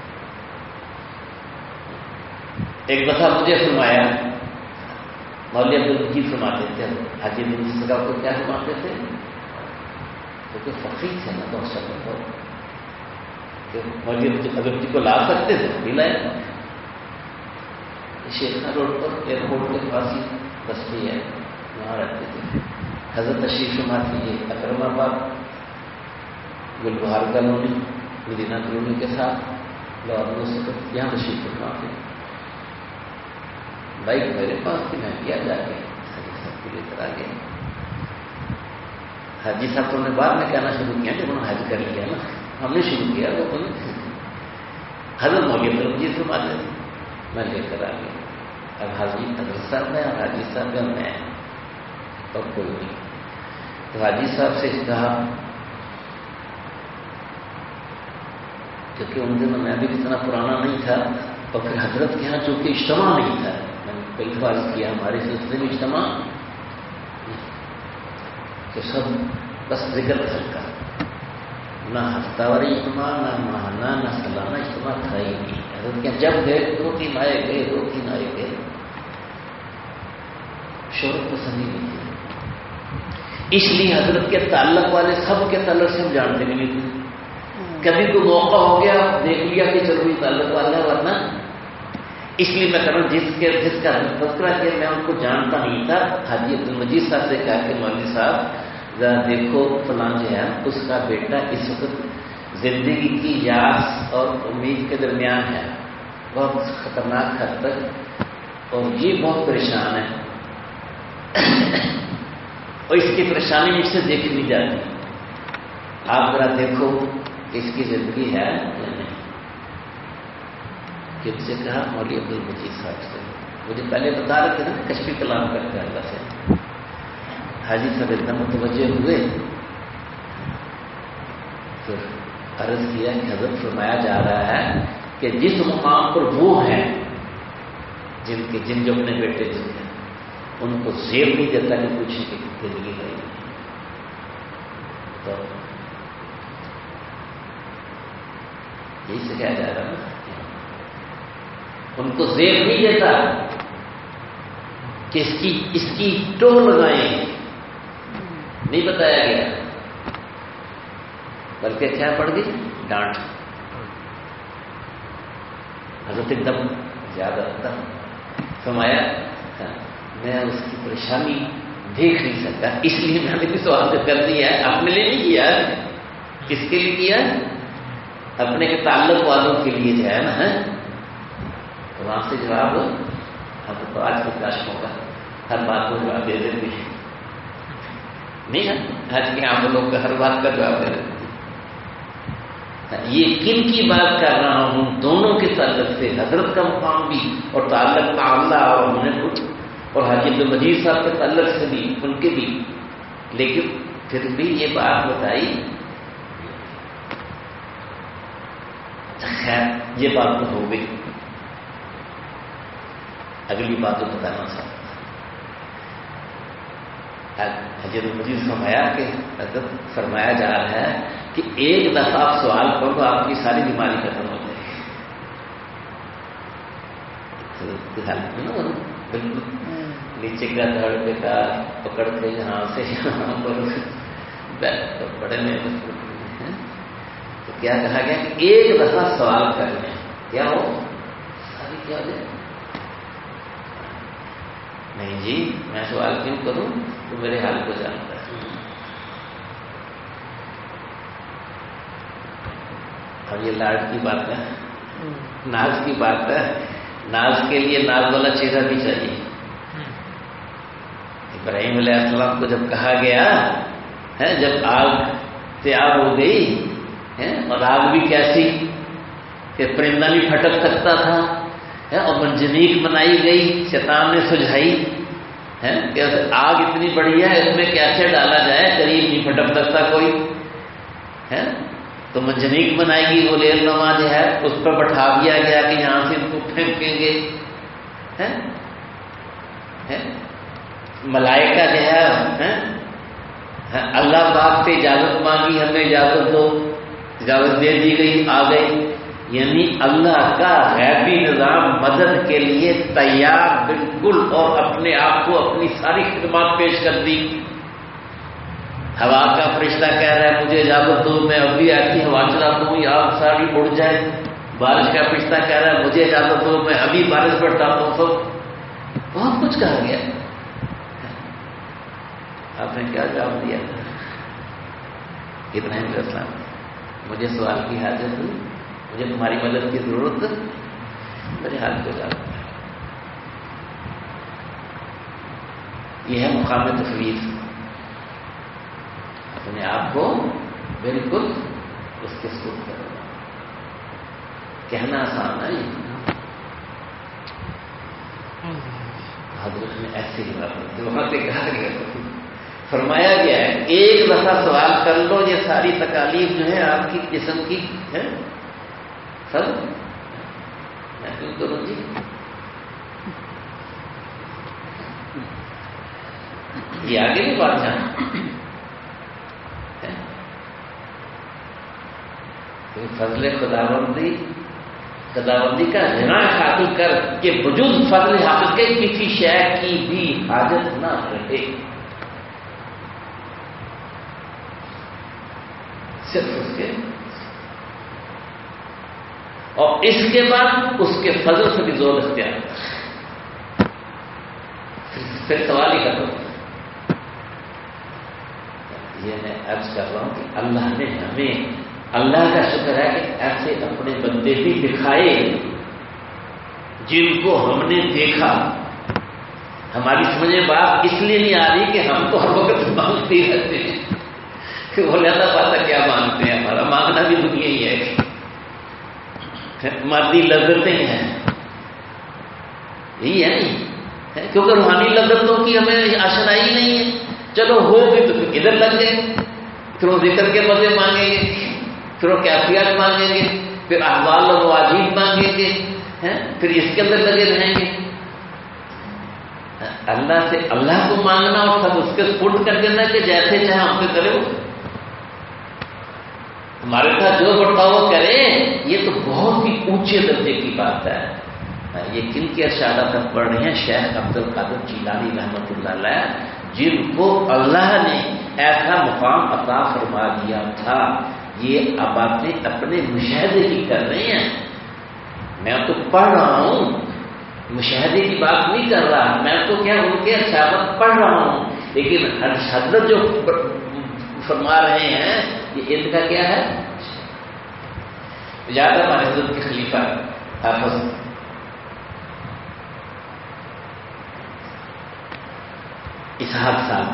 ایک دفعہ مجھے فرمایا مولوی عبدالمجید فرماتے تھے، حاجی عبدالمجید صاحب کو کیا فرماتے تھے؟ کیونکہ فقیر تھے نا بہت سب بہت کہ مولوی عبدالمجید کو لا سکتے تھے، بھی لائے. شیخنا روڈ پر ایئرپورٹ کے پاس ہی بستی ہے، وہاں رہتے تھے. حضرت تشریف فرما تھی اکرم آباد گلبہار کالونی مدینہ کالونی کے ساتھ لاہور سے یہاں تشریف فرما تھے. بائک میرے پاس تھی، میں کیا جا کے حاجی صاحب کو لے کر آ گیا. حاجی صاحب تو نے بعد میں کہنا شروع کیا جب انہوں نے حج کر لیا نا، ہم نے شروع کیا وہ حضرت مولوی عبدالمجید فرماتے تھے، میں لے کر آ گیا. اب حاجی حضرت صاحب میں اور حاجی صاحب میں میں اور کوئی نہیں. تو حاجی صاحب سے کہا، کیونکہ ان دنوں میں بھی اتنا پرانا نہیں تھا اور پھر حضرت کے یہاں چونکہ اجتماع نہیں تھا، میں نے کئی بار کیا ہمارے سلسلے میں اجتماع کہ سب بس ذکر ہلکا، نہ ہفتہ واری اجتماع نہ ماہانہ نہ سالانہ اجتماع تھا ہی نہیں. حضرت کے جب گئے دو تین آئے گئے دو تین آئے گئے، شہرت پسند ہی نہیں ہے. اس لیے حضرت کے تعلق والے سب کے تعلق سے ہم جانتے بھی نہیں تھے. کبھی کوئی موقع ہو گیا دیکھ لیا کہ چلو یہ تعلق والا ہے، ورنہ اس لیے میں کہہ رہا ہوں جس کے جس کا تذکرہ کیا میں ان کو جانتا نہیں تھا. حاجی عبدالمجید صاحب سے کہا کہ مولوی صاحب ذرا دیکھو فلاں جو ہے اس کا بیٹا اس وقت زندگی کی یاس اور امید کے درمیان ہے، بہت خطرناک حد تک، اور یہ بہت پریشان ہے اور اس کی پریشانی مجھ سے دیکھی نہیں جاتی. آپ ذرا دیکھو اس کی زندگی ہے یا نہیں. کہ سے کہا مولوی عبدالمجید صاحب سے، مجھے پہلے بتا رہے تھے نا کشفی کلام کرتے ہیں اللہ سے. حاجی صاحب اتنا متوجہ ہوئے، پھر عرض کیا کہ حضرت فرمایا جا رہا ہے کہ جس مقام پر وہ ہیں جن کے جن جو اپنے بیٹے جن ہیں ان کو زیب نہیں دیتا کہ پوچھیں کہ زندگی ہے. تو یہی سے کہا جا رہا نا، ان کو زیب نہیں دیتا کہ اس کی اس کی ٹو لگائیں، نہیں بتایا گیا، بلکہ کیا پڑ گئی ڈانٹ. حضرت ایک دم زیادہ دم فرمایا میں اس کی پریشانی دیکھ نہیں سکتا، اس لیے میں نے بھی سوال کر دیا ہے. اپنے لیے نہیں کیا، کس کے لیے کیا؟ اپنے کے تعلق والوں کے لیے جو ہے نا. تو وہاں سے جواب ہم تو آج کی کاش ہوگا ہر بات کو جواب دے دیتے ہیں، نہیں ہے آج کے عام لوگ کا ہر بات کا جواب دے دیتے ہیں. یہ کن کی بات کر رہا ہوں؟ دونوں کے تعلق سے، حضرت کا مقام بھی اور تعلق کا اللہ اور ہم نے اور حاجی عبدالمجید صاحب کے تعلق سے بھی ان کے بھی. لیکن پھر بھی یہ بات بتائی، خیر یہ بات تو ہو گئی. اگلی بات تو بتانا چاہتا حاجی عبدالمجید فرمایا کہ حضرت فرمایا جا رہا ہے کہ ایک دفعہ آپ سوال کرو تو آپ کی ساری بیماری ختم ہو جائے گی. بالکل نیچے کا دھڑ پہ کا پکڑ کے یہاں سے یہاں پر بڑے میں تو کیا کہا گیا کہ ایک دفعہ سوال کر لیں، کیا ہو ساری کیا ہو جائے. نہیں جی میں سوال کیوں کروں، تو میرے حال کو جانتا ہے. اب یہ لاڈ کی بات ہے، ناز کی بات ہے. ناز کے لیے ناز والا چہرہ بھی چاہیے. ابراہیم علیہ السلام کو جب کہا گیا ہے، جب آگ تیار ہو گئی ہے اور آگ بھی کیسی کہ پرندہ بھی پھٹک سکتا تھا اور منجنیق بنائی گئی، شیطان نے سجھائی ہے کہ آگ اتنی بڑی ہے اس میں کیسے ڈالا جائے، قریب نہیں پھٹک سکتا کوئی ہے. تو منجنیق بنائی گئی، وہ لیر نما جو ہے اس پر بٹھا دیا گیا کہ یہاں سے ان کو پھینکیں گے. ملائکہ جو ہے اللہ پاک سے اجازت مانگی، ہمیں اجازت دو اجازت دے دی گئی، آ گئی، یعنی اللہ کا غیبی نظام مدد کے لیے تیار بالکل، اور اپنے آپ کو اپنی ساری خدمات پیش کر دی۔ ہوا کا فرشتہ کہہ رہا ہے مجھے اجازت دو، میں ابھی ایسی ہوا چلاتا ہوں یا ساری اڑ جائے۔ بارش کا فرشتہ کہہ رہا ہے مجھے اجازت دو، میں ابھی بارش برساتا ہوں۔ سب بہت کچھ کہا گیا۔ آپ نے کیا جواب دیا؟ ابراہیم علیہ السلام، مجھے سوال کی حاجت ہوئی، مجھے تمہاری مدد کی ضرورت، میرے ہاتھ پہ جاؤ۔ یہ ہے مقام تفویض، اپنے آپ کو بالکل اس کے سپرد کرو۔ کہنا آسان ہے، حضرت نے ایسے ہی بات کی، وہاں پہ کہا گیا، فرمایا گیا ہے ایک دفعہ سوال کر لو، یہ ساری تکالیف جو ہے آپ کی جسم کی ہے سب میں کیوں کروں جی؟ یہ آگے بھی بات جانا فضل خداوندی خداوندی کا غنا حاصل کر کے وجود فضل حاصل کے کسی شے کی بھی حاجت نہ رہے، صرف اس کے، اور اس کے بعد اس کے فضل سے بھی زور اختیار، پھر سوال ہی کرو۔ یہ میں عرض کر رہا ہوں کہ اللہ نے ہمیں، اللہ کا شکر ہے کہ ایسے اپنے بندے بھی دکھائے جن کو ہم نے دیکھا۔ ہماری سمجھ میں بات اس لیے نہیں آ رہی کہ ہم تو ہر وقت مانگتے ہی رہتے ہیں کہ وہ لہذا پاتا کیا مانگتے ہیں، ہمارا مانگنا بھی دنیا ہی ہے، مادی لذتیں ہیں، یہی ہے نہیں، کیونکہ روحانی لذتوں کی ہمیں آشنائی نہیں ہے۔ چلو ہو بھی تو پھر ادھر لگ گئے، پھر وہ ذکر کے مزے مانگیں گے، پھر وہ کیفیات مانگیں گے، پھر احوال و مواجید مانگیں گے، پھر اس کے اندر لگے رہیں گے۔ اللہ سے اللہ کو مانگنا اور سب اس کے سپرد کر دینا کہ جیسے چاہے ہم سے کرے، وہ ہمارے ساتھ جو برتاؤ کرے، یہ تو بہت ہی اونچے درجے کی بات ہے۔ یہ کن کی ارشادات پڑھ رہے ہیں؟ شیخ عبد القادر جیلانی رحمۃ اللہ علیہ، جن کو اللہ نے ایسا مقام عطا فرما دیا تھا۔ یہ اب باتیں اپنے مشاہدے کی کر رہے ہیں، میں تو پڑھ رہا ہوں، مشاہدے کی بات نہیں کر رہا، میں تو کیا ان کے ارشادات پڑھ رہا ہوں، لیکن حضرت جو فرما رہے ہیں یہ ان کا کیا ہے؟ یاد ہے ہمارے حضرت کے خلیفہ حافظ اسحاق صاحب،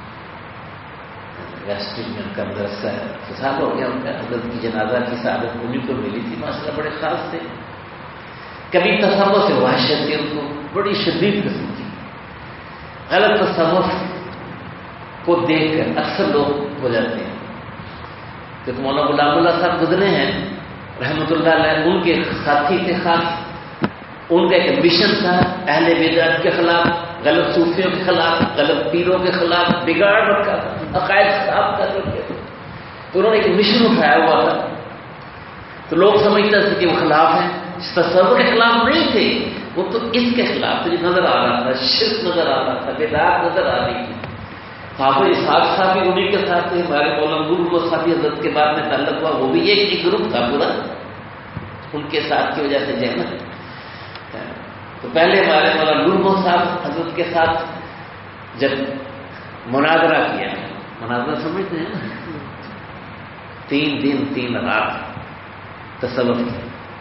ویسٹ میں ان کا مدرسہ ہے، فساد ہو گیا ان کا، حضرت کی جنازہ کی سعادت انہیں کو ملی تھی، ماشاءاللہ بڑے خاص تھے۔ کبھی تصوف سے وحشت تھی ان کو، بڑی شدید قسم کی، غلط تصوف کو دیکھ کر اکثر لوگ ہو جاتے ہیں۔ کہ مولانا غلام اللہ صاحب گزرے ہیں رحمۃ اللہ علیہ، ان کے ساتھی تھے خاص، ان کا ایک مشن تھا اہل بدعت کے خلاف، غلط صوفیوں کے خلاف، غلط پیروں کے خلاف، بگاڑ رکھا تھا، عقائد خراب کر رکھے تھے، تو انہوں نے ایک مشن اٹھایا ہوا تھا۔ تو لوگ سمجھتے تھے کہ وہ خلاف ہیں، تصور کے خلاف نہیں تھے، وہ تو اس کے خلاف تھے، نظر آ رہا تھا، شرک نظر آ رہا تھا، بدعت نظر آ رہی تھی۔ حافظ اسحاق صاحب بھی انہیں کے ساتھ تھے، ہمارے مولانا نور محمد صاحب حضرت کے بعد میں تعلق ہوا، وہ بھی ایک گروپ تھا پورا، ان کے ساتھ کی وجہ سے جو ہے نا۔ تو پہلے ہمارے مولانا نور محمد صاحب حضرت کے ساتھ جب مناظرہ کیا، مناظرہ سمجھتے ہیں نا، تین دن تین رات تصوف کی،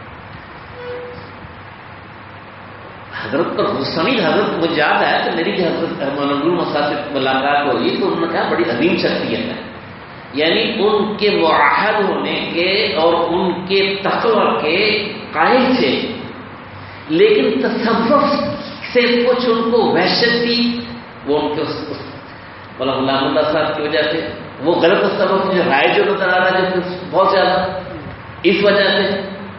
حضرت پر غصہ نہیں، حضرت مجھے یاد ہے کہ میری جو حضرت مولانا نور محمد صاحب سے ملاقات ہوئی تو انہوں نے کہا بڑی عظیم شخصیت ہے، یعنی ان کے موحد ہونے کے اور ان کے تقوی کے قائل تھے، لیکن تصوف سے کچھ ان کو وحشت تھی، وہ ان کے مولانا غلام اللہ صاحب کی وجہ سے، وہ غلط تصوف جو رائے جو نظر آ رہا ہے جو بہت زیادہ اس وجہ سے۔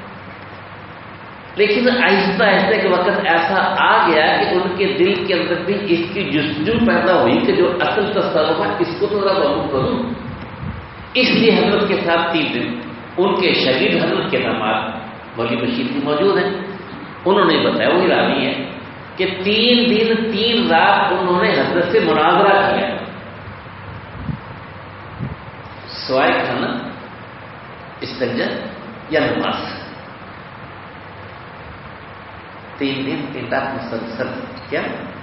لیکن آہستہ آہستہ کے وقت ایسا آ گیا کہ ان کے دل کے اندر بھی اس کی جستجو پیدا ہوئی کہ جو اصل تصوف ہے اس کو تو ذرا معلوم کروں، اس لیے حضرت کے ساتھ تین دن ان کے شاگرد حضرت کے داماد مولوی بشیر بھی موجود ہیں. انہوں نے بتایا، وہی راوی ہے، کہ تین دن تین رات انہوں نے حضرت سے مناظرہ کیا سوائے کھانا، استنجا یا نماز. تین دن تین رات مسلسل کیا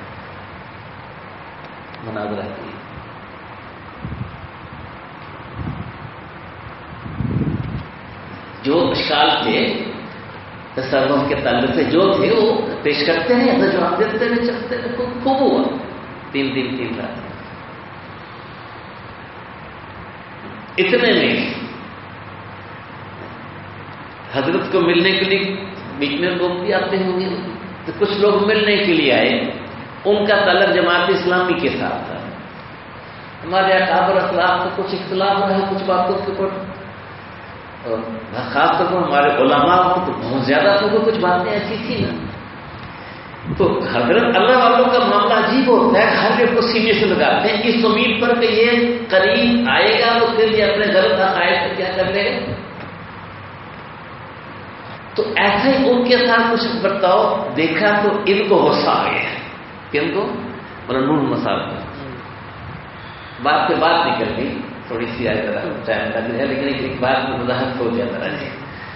مناظرہ کیا. جو اشکال تھے تصوف کے تعلق سے جو تھے وہ پیش کرتے ہیں، اگر جواب دیتے ہوئے چلتے ہیں. خوب خوب ہوا تین دن تین رات. اتنے میں حضرت کو ملنے کے لیے بیچ میں لوگ بھی آتے ہوں گے، تو کچھ لوگ ملنے کے لیے آئے. ان کا تعلق جماعت اسلامی کے ساتھ تھا. ہمارے اکابر اسلاف کو کچھ اختلاف رہا کچھ باتوں کے اوپر، اور خاص طور پر ہمارے علماء کو تو بہت زیادہ تو کچھ باتیں ایسی تھی نا. تو حضرت اللہ والوں کا معاملہ عجیب ہوتا ہے، ہر ایک کو سینے سے لگاتے ہیں اس امید پر کہ یہ قریب آئے گا تو پھر یہ اپنے غلط عقائد کو کیا کر لے گا. تو ایسا ہی ان کے ساتھ کچھ برتاؤ دیکھا تو ان کو غصہ آ گیا کہ ان کو نور مسال بات پہ بات نکل گئی. تھوڑی سی آئے ذرا ٹائم لگ رہا ہے، لیکن ایک بات میں وضاحت ہو جائے ذرا. جی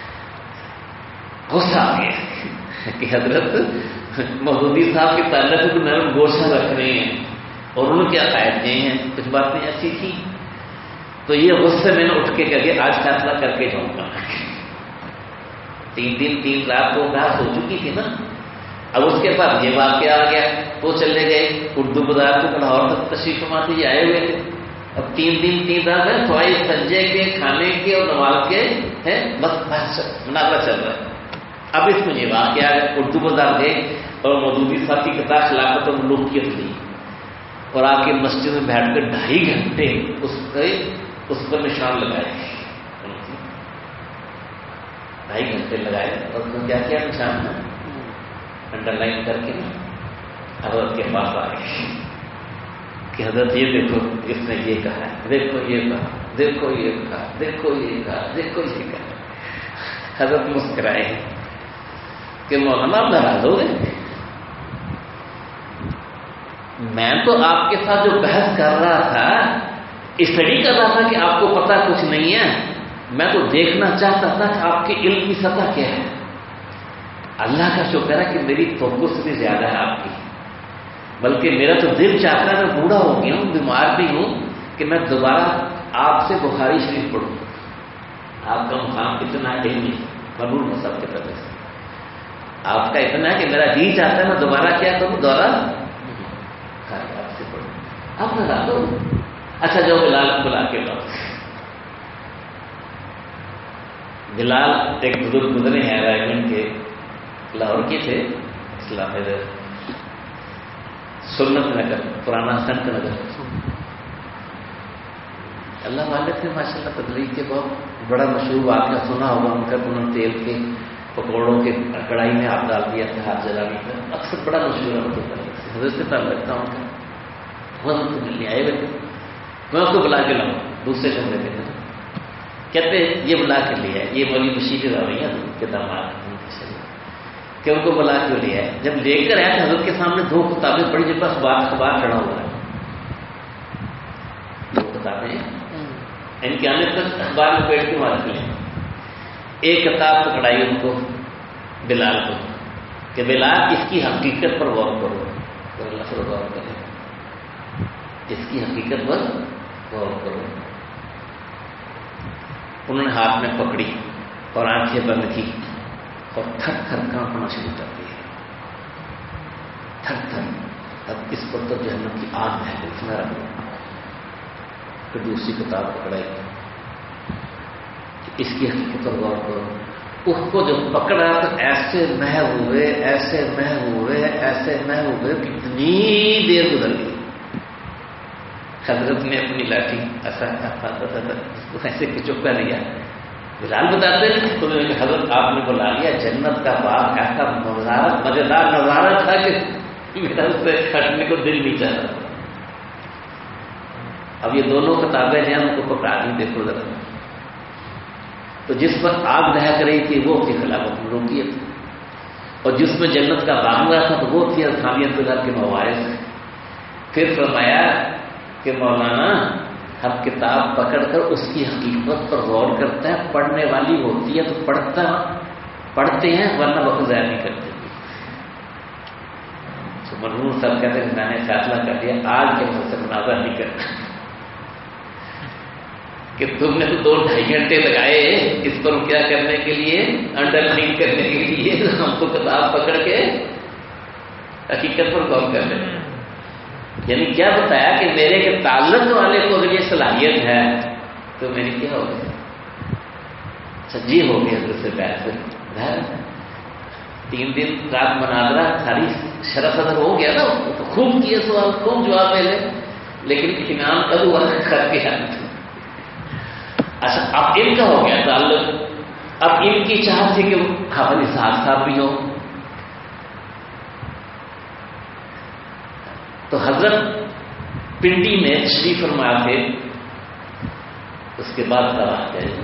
غصہ آ گیا کہ حضرت مودودی صاحب کے تعلق کو نرم گوشہ رکھ رہے ہیں اور ان کے عقائد یہ ہیں، کچھ باتیں ایسی تھی. تو یہ غصے میں نے اٹھ کے کہہ دیا آج فیصلہ کر کے جاؤں گا. تین دن تین رات وہ بات ہو چکی تھی نا. اب اس کے بعد یہ واقعہ آ گیا، وہ چلے گئے اردو بازار کو لاہور تک تشریف فرما تھے، یہ آئے ہوئے تھے. اب تین دن تین رات ہے سوائے سنجے کے کھانے کے اور نماز کے ہیں، بس مناظرہ چل رہا ہے. اب اس میں یہ واقعہ آ گیا، اردو بازار گئے اور مودودی صاحب کی کتاب خلافت اور ملوکیت تھی، اور آ کے مسجد میں بیٹھ کر ڈھائی گھنٹے اس کے اس پر نشان لگائے. ڈھائی گھنٹے لگائے اور اس نے کیا کیا نشان انڈر لائن کر کے حضرت کے پاس آ گئے کہ حضرت یہ دیکھو اس نے یہ کہا ہے، دیکھو یہ کہا، دیکھو یہ کہا، دیکھو یہ کہا، دیکھو یہ کہا. حضرت مسکرائے کہ مولانا آپ ناراض ہو گئے. میں تو آپ کے ساتھ جو بحث کر رہا تھا اسٹڈی کر رہا تھا کہ آپ کو پتہ کچھ نہیں ہے. میں تو دیکھنا چاہتا تھا کہ آپ کے علم کی سطح کیا ہے. اللہ کا شکر ہے کہ میری توقع سے بھی زیادہ ہے آپ کی، بلکہ میرا تو دل چاہتا ہے، میں بوڑھا ہو گیا ہوں، بیمار بھی ہوں، کہ میں دوبارہ آپ سے بخاری شریف پڑھوں. آپ کا مقام اتنا علمی قبول مصحف کے طرف سے آپ کا اتنا ہے کہ میرا جی چاہتا ہے میں دوبارہ کیا کروں، دورہ آپ سے پڑھوں. آپ نہ ڈالو. اچھا جو بلال بلا کے لاؤ. بلال ایک بزرگ گزرے ہیں رائے کے، لاہور کے تھے، اسلام سنت نگر، پرانا سنت نگر. اللہ والے تھے ماشاء اللہ، تبلیغ کے بہت بڑا مشہور واقعہ سنا ہوگا ان کا. انہوں نے تیل کے پکوڑوں کے کڑائی میں آپ ڈال دیا تھا، ہاتھ جلانے کا اکثر بڑا مشہور ہے. حضرت سے تعلق تھا ان کا. وہ ہم کو ملنے آئے ہوئے تھے. میں اس کو بلا کے لاؤں دوسرے کمرے میں تھے. کہتے یہ بلا کے لیا ہے، یہ مولوی بشیر راویہ کے داماد کہ ان کو بلا کیوں لیا ہے. جب لے کر آیا تو حضرت کے سامنے دو کتابیں پڑھی جن پر اخبار اخبار چڑھا ہوا ہے. دو کتابیں ان کے آنے تک اخبار میں بیٹھ کے مارک لیں. ایک کتاب پکڑائی ان کو بلال کو کہ بلال اس کی حقیقت پر غور کرو، اللہ پر غور کرو، اس کی حقیقت پر غور کرو. انہوں نے ہاتھ میں پکڑی اور آنکھیں بند کی اور تھر تھر کانپنا شروع کر دیا. تھر تھر. اب اس پر تو جہنم کی آگ ہے، اتنا رکھنا. پھر دوسری کتاب پکڑائی، اس کی حقیقت پر غور کرو. اس کو جب پکڑا تو ایسے محو ہوئے، ایسے محو ہوئے، ایسے محو ہوئے، کتنی دیر گزر گئی. حضرت نے اپنی لاٹھی ایسا ایسے کہ چپکا لیا. بلال بتاتے ہیں تو نے حضرت آپ نے بلا لیا. جنت کا باغ ایسا نظارہ، مزیدار نظارہ تھا کہ میرا اس سے ہٹنے کو دل نہیں چاہتا. اب یہ دونوں کتابیں ہیں ان کو پکڑا دی، دیکھو ذرا. تو جس پر آگ دہک رہی تھی وہ تھی خلافت الملوکیت، اور جس میں جنت کا باغ رہا تھا تو وہ تھی حامیت اللہ کے مواعظ۔ پھر فرمایا کہ مولانا ہم کتاب پکڑ کر اس کی حقیقت پر غور کرتے ہیں، پڑھنے والی ہوتی ہے تو پڑھتا پڑھتے ہیں ورنہ وقت ضائع نہیں کرتے۔ تو مرحوم صاحب کہتے ہیں میں نے فیصلہ کر لیا آج کے مجھ سے مناظرہ نہیں کرنا کہ تم نے تو دو ڈھائی گھنٹے لگائے اس پر کیا کرنے کے لیے، انڈر لائن کرنے کے لیے، ہم کو کتاب پکڑ کے حقیقت پر غور کر لیں۔ یعنی کیا بتایا کہ میرے کے تعلق والے کو اگر یہ صلاحیت ہے تو میری کیا ہوگی، سجی ہو گئی حضرت سے بحث، تین دن رات مناظرہ ساری شرف صدر ہو گیا نا، تو خوب کیے سوال، خوب جواب ملے، لیکن اطمینان کا وہ کر کے آنا۔ اچھا اب ان کا ہو گیا تعلق، اب ان کی چاہت تھی کہ حافظ اسحاق صاحب بھی ہو، تو حضرت پنڈی میں تشریف فرما تھے، اس کے بعد کا واقعہ ہے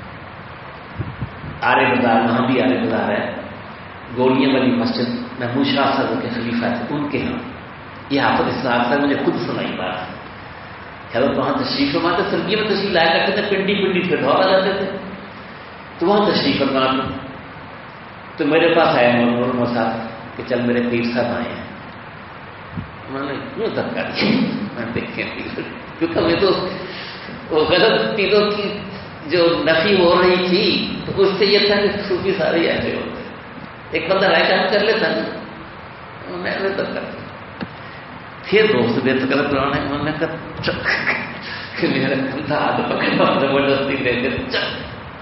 آرے بازار، وہاں بھی آرے بازار ہے، گولیاں والی مسجد محمود شاہ صاحب کے خلیفہ تھے، ان کے ہاں یہ حافظ اسحاق صاحب مجھے خود سنائی بات، حضرت وہاں تشریف فرما تھے، سردیوں میں تشریف لایا کرتے تھے، پنڈی پنڈی پھر ڈھول آ جاتے تھے، تو وہاں تشریف فرما تھے، تو میرے پاس آئے مولوی صاحب کہ چل میرے پیر صاحب آئے ہیں، میں نے کیوں دھکا دیا، میں دیکھیں کیونکہ ہمیں تو وہ غلط پیروں کی جو نفی ہو رہی تھی تو اس سے یہ تھا کہ صوفی سارے ایسے ہوتے، ایک بندہ رائے کام کر لیتا نا، میں نے دھکا دیا، پھر دوست بے تکلف کرانے میں نے کہا کہ میرا کندھا ہاتھ پکڑا زبردستی دے دے چک،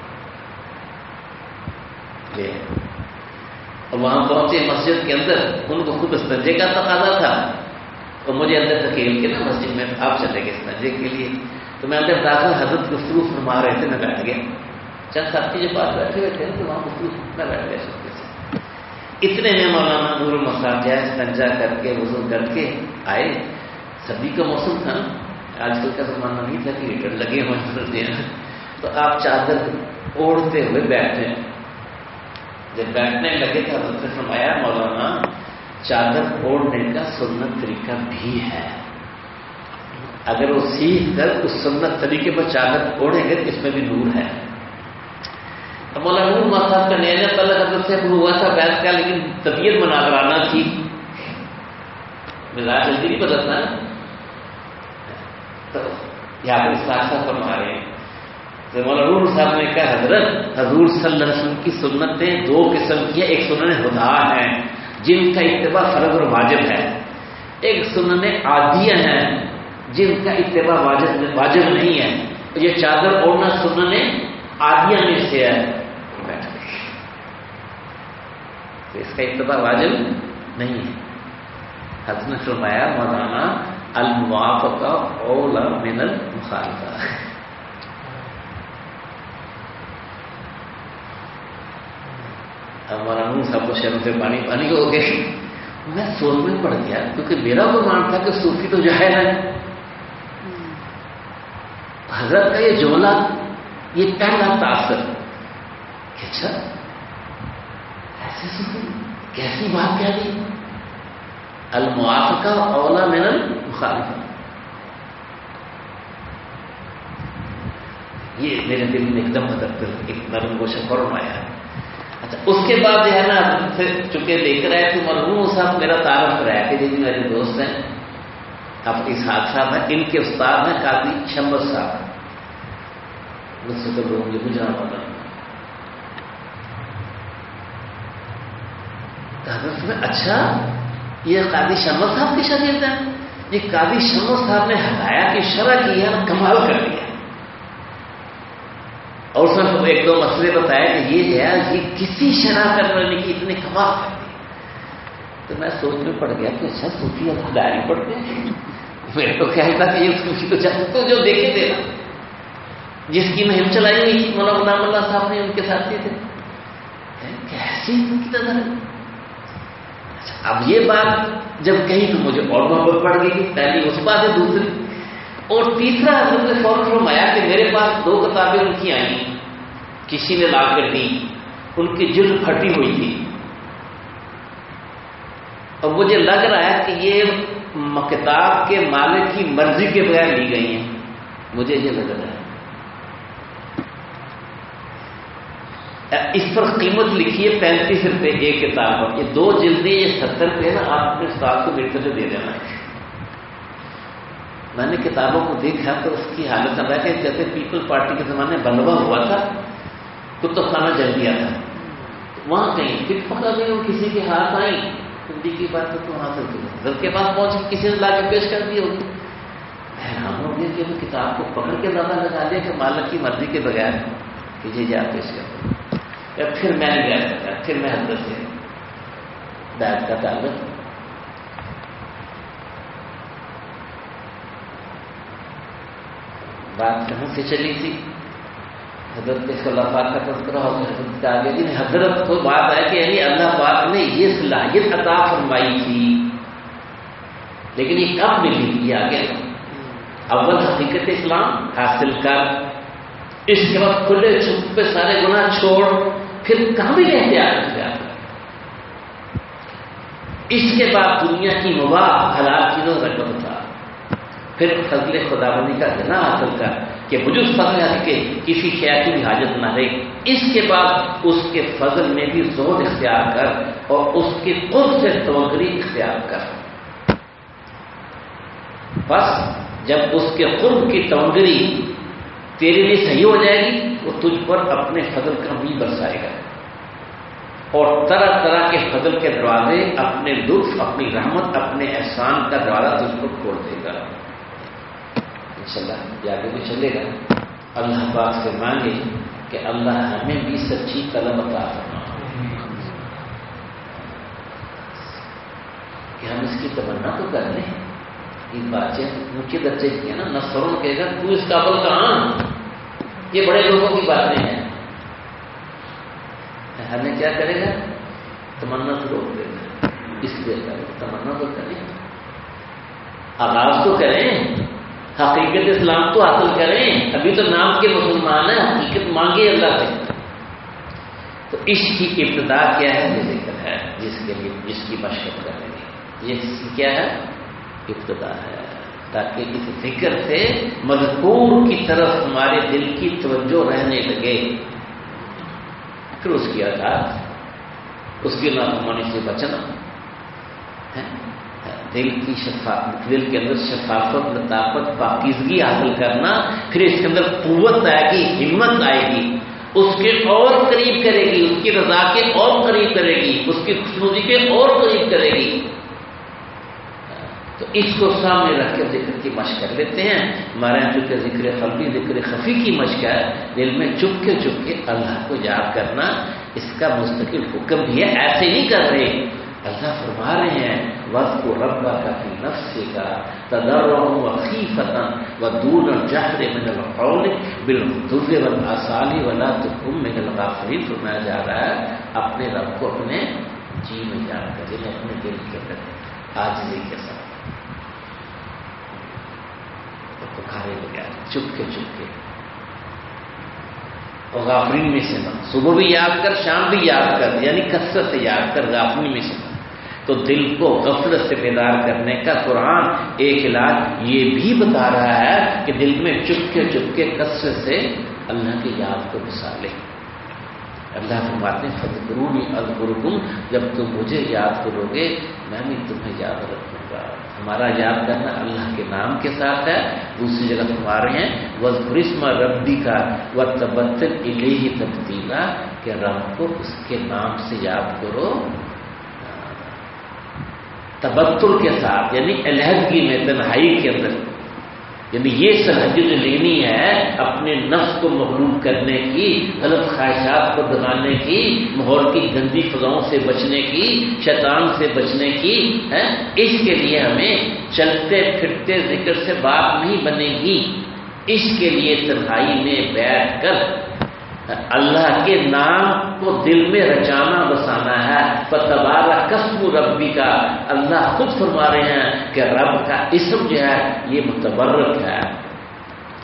اور وہاں پہنچے مسجد کے اندر، ان کو خوب استنجے کا تقاضا تھا، اور مجھے اندر دھکیل کے نا مسجد میں آپ چلے گئے استنجے کے لیے، تو میں اندر داخل حضرت گفتگو فرما رہے تھے، میں بیٹھ گیا، چند ساتھی جو پاس بیٹھے ہوئے تھے تو وہاں گفتگو میں بیٹھ گیا سب کے ساتھ، اتنے میں مولانا نور المصعب جو ہے استنجا کر کے وضو کر کے آئے، سردی کا موسم تھا، آج کل کا زمانہ نہیں تھا کہ ہیٹر لگے ہوئے ہیں، تو آپ چادر اوڑھتے ہوئے بیٹھے، جب بیٹھنے لگے تو حضرت نے فرمایا مولانا چادر اوڑھنے کا سنت طریقہ بھی ہے، اگر وہ سیکھ کر اس سنت طریقے پر چادر اوڑھیں گے تو اس میں بھی نور ہے۔ اب مولانا نور صاحب کا نیا نیا تعلق حضرت سے ہوا تھا بیٹھ کا، لیکن طبیعت مناظرانہ تھی، مزاج جلدی نہیں بدلتا نا، تو یہاں پر اس صاحب فرما رہے ہیں تو مولانا نور صاحب نے کہا حضرت حضور صلی اللہ علیہ وسلم کی سنتیں دو قسم کی ہیں، ایک سنن ہدا ہیں جن کا اتباع فرض اور واجب ہے، ایک سنن عادیہ ہیں جن کا اتباع واجب واجب نہیں ہے، یہ چادر اوڑھنا سنن عادیہ میں سے ہے، تو اس کا اتباع واجب نہیں ہے۔ حضرت نے فرمایا مولانا الموافقہ اولی من المخالفہ، ہمارا منہ سب کو شرم سے پانی پانی ہو گئے، میں سوچ میں پڑ گیا کیونکہ میرا گمان تھا کہ صوفی تو جاہل ہے، حضرت کا یہ جملہ یہ پہلا تاثر کہ اچھا ایسے صوفی کیسی بات کہہ دی، الموافقہ اولی من المخالفہ، یہ میرے دل میں ایک دم ایک نرم گوشہ فوراً آیا۔ اچھا اس کے بعد جو ہے نا سے چونکہ لے کر آئے تھے مرحوم صاحب میرا تعارف کرایا کہ جی میرے دوست ہیں حافظ اسحاق صاحب ہیں، ان کے استاد ہیں قاضی شمس صاحب، مجھ سے تو لوگوں مجھے جانا پڑا، حضرت میں اچھا یہ قاضی شمس صاحب کی شریعت ہے، یہ قاضی شمس صاحب نے ہدایہ کی شرح کی ہے، کمال کر دیا، اور اس نے ایک دو مسئلے بتایا کہ یہ جو ہے یہ کسی شرح کرنے والے کی اتنے کمال کر دی، تو میں سوچ میں پڑ گیا کہ اچھا صوفی اب ہدایہ پڑھتے ہیں، میرے کو خیال تھا کہ یہ صوفی تو چاہتے تو جو دیکھے تھے نا جس کی مہم چلائی ہوئی تھی مولانا غلام اللہ صاحب نے ان کے ساتھی تھے، کیسی ان کی نظر ہے۔ اب یہ بات جب کہیں تو مجھے اور محبت پڑ گئی، پہلی اس بات ہے، دوسری اور تیسرا حضرت نے فوراً فرمایا کہ میرے پاس دو کتابیں ان کی آئیں کسی نے لا کر دی، ان کی جلد پھٹی ہوئی تھی، اور مجھے لگ رہا ہے کہ یہ کتاب کے مالک کی مرضی کے بغیر لی گئی ہیں، مجھے یہ لگ رہا ہے۔ اس پر قیمت لکھی ہے پینتیس روپے ایک کتاب پر، یہ دو جلدیں یہ ستر روپے نا، آپ اپنے استاد کو میرے سے دے دینا ہے۔ میں نے کتابوں کو دیکھا تو اس کی حالت نہ کہ جیسے پیپل پارٹی کے زمانے بلوا ہوا تھا، کتب خانہ جل گیا تھا، وہاں کہیں پھر پکڑ گئی وہ کسی کے ہاتھ آئی، ہندی کی بات تو وہاں سے گھر کے پاس پہنچ کے کسی نے لا کے پیش کر دی ہوگی، حیران ہو گیا کہ وہ کتاب کو پکڑ کے زیادہ لگا دیا کہ مالک کی مرضی کے بغیر کہ یہ جا پیش کر دیا۔ پھر میں نے گیا کرتا پھر میں حضرت سے بیعت کا تعلق بات کہاں سے چلی تھی، حضرت کے خلاف کا تذکرہ ہو گیا، حضرت کا آگے جی حضرت کو بات ہے کہ یعنی اللہ پاک نے یہ صلاحیت عطا فرمائی تھی، لیکن یہ کب ملی؟ یہ آگے اول حقیقت اسلام حاصل کر، اس کے بعد کھلے چھپے سارے گناہ چھوڑ، پھر کہاں بھی احتیاط کیا، اس کے بعد دنیا کی مباح حلال چیزوں کا رقم تھا، پھر فضل خداوندی کا غنا حاصل کر کہ بجز فضل ہے کہ کسی شے کی بھی حاجت نہ رہے، اس کے بعد اس کے فضل میں بھی زہد اختیار کر اور اس کے قرب سے توغری اختیار کر، بس جب اس کے قرب کی توغری تیرے لیے صحیح ہو جائے گی وہ تجھ پر اپنے فضل کا بھی برسائے گا، اور طرح طرح کے فضل کے دروازے، اپنے لطف، اپنی رحمت، اپنے احسان کا دروازہ تجھ کو کھول دے گا انشاءاللہ۔ یہ آگے بھی چلے گا، اللہ پاک سے مانگے کہ اللہ ہمیں بھی سچی طلب عطا فرمائے کہ ہم اس کی تمنا تو کر لیں، یہ باتیں اونچے درجے کی ہیں نا، نصروں کہے گا تو اس قابل کہاں، یہ بڑے لوگوں کی باتیں ہیں، ہمیں کیا کرے گا؟ تمنا تو روک دے گا، اس لیے تمنا تو کریں، آغاز تو کریں، حقیقت اسلام تو حاصل کریں، ابھی تو نام کے مسلمان ہیں، حقیقت مانگے اللہ سے۔ تو اس کی ابتدا کیا ہے؟ یہ ذکر ہے جس کے لیے جس کی مشقت کریں گے، یہ کیا ہے؟ ابتدا ہے، تاکہ اس ذکر سے مذکور کی طرف ہمارے دل کی توجہ رہنے لگے، پھر اس کی عادت، اس کی نافرمانی سے بچنا، دل کی شفافت، دل کے اندر شفافت، لطافت، پاکیزگی حاصل کرنا، پھر اس کے اندر قوت آئے گی، ہمت آئے گی، اس کے اور قریب کرے گی، اس کی رضا کے اور قریب کرے گی، اس کی خوشنودی کے اور قریب کرے گی۔ تو اس کو سامنے رکھ کے ذکر کی مشق کر لیتے ہیں۔ ہمارے یہاں چونکہ ذکر قلبی، ذکر خفی کی مشق ہے، دل میں چپ کے چپ کے اللہ کو یاد کرنا، اس کا مستقل حکم بھی ہے، ایسے نہیں کر رہے، اللہ فرما رہے ہیں وَاذْكُرْ رَبَّكَ فِي نَفْسِكَ تَضَرُّعًا وَخِيفَةً وَدُونَ الْجَهْرِ مِنَ الْقَوْلِ بِالْغُدُوِّ وَالْآصَالِ وَلَا تُكُن مِّنَ الْغَافِلِينَ۔ فرمایا جا رہا ہے اپنے رب کو اپنے جی میں جان کر، یعنی اپنے دل کے اندر عاجزی کے ساتھ پکارے بغیر، چپ کے چپ کے، اور غافلین میں سے نہ، صبح بھی یاد کر، شام بھی یاد کر، یعنی کثرت سے یاد کر، غافلین میں سے نہ۔ تو دل کو غفلت سے بیدار کرنے کا قرآن ایک علاج یہ بھی بتا رہا ہے کہ دل میں چپ کے چپ کے کثرت سے اللہ کی یاد کو بسا لے۔ اللہ فرماتے ہیں فَاذْكُرُونِي أَذْكُرْكُمْ، جب تم مجھے یاد کرو گے میں بھی تمہیں یاد رکھوں گا۔ ہمارا یاد کرنا اللہ کے نام کے ساتھ ہے۔ دوسری جگہ فرما رہے ہیں وَاذْكُرِ اسْمَ رَبِّكَ وَتَبَتَّلْ إِلَيْهِ تَبْتِيلًا، کہ رب کو اس کے نام سے یاد کرو تبتل کے ساتھ، یعنی علیحدگی میں، تنہائی کے اندر، یعنی یہ صلاحیت جو لینی ہے اپنے نفس کو مغلوب کرنے کی، غلط خواہشات کو دبانے کی، ماحول کی گندی فضاؤں سے بچنے کی، شیطان سے بچنے کی ہے، اس کے لیے ہمیں چلتے پھرتے ذکر سے بات نہیں بنے گی، اس کے لیے تنہائی میں بیٹھ کر اللہ کے نام کو دل میں رچانا بسانا ہے۔ فَتَبَارَكَ اسْمُ رَبِّكَ، اللہ خود فرما رہے ہیں کہ رب کا اسم جو ہے یہ متبرک ہے،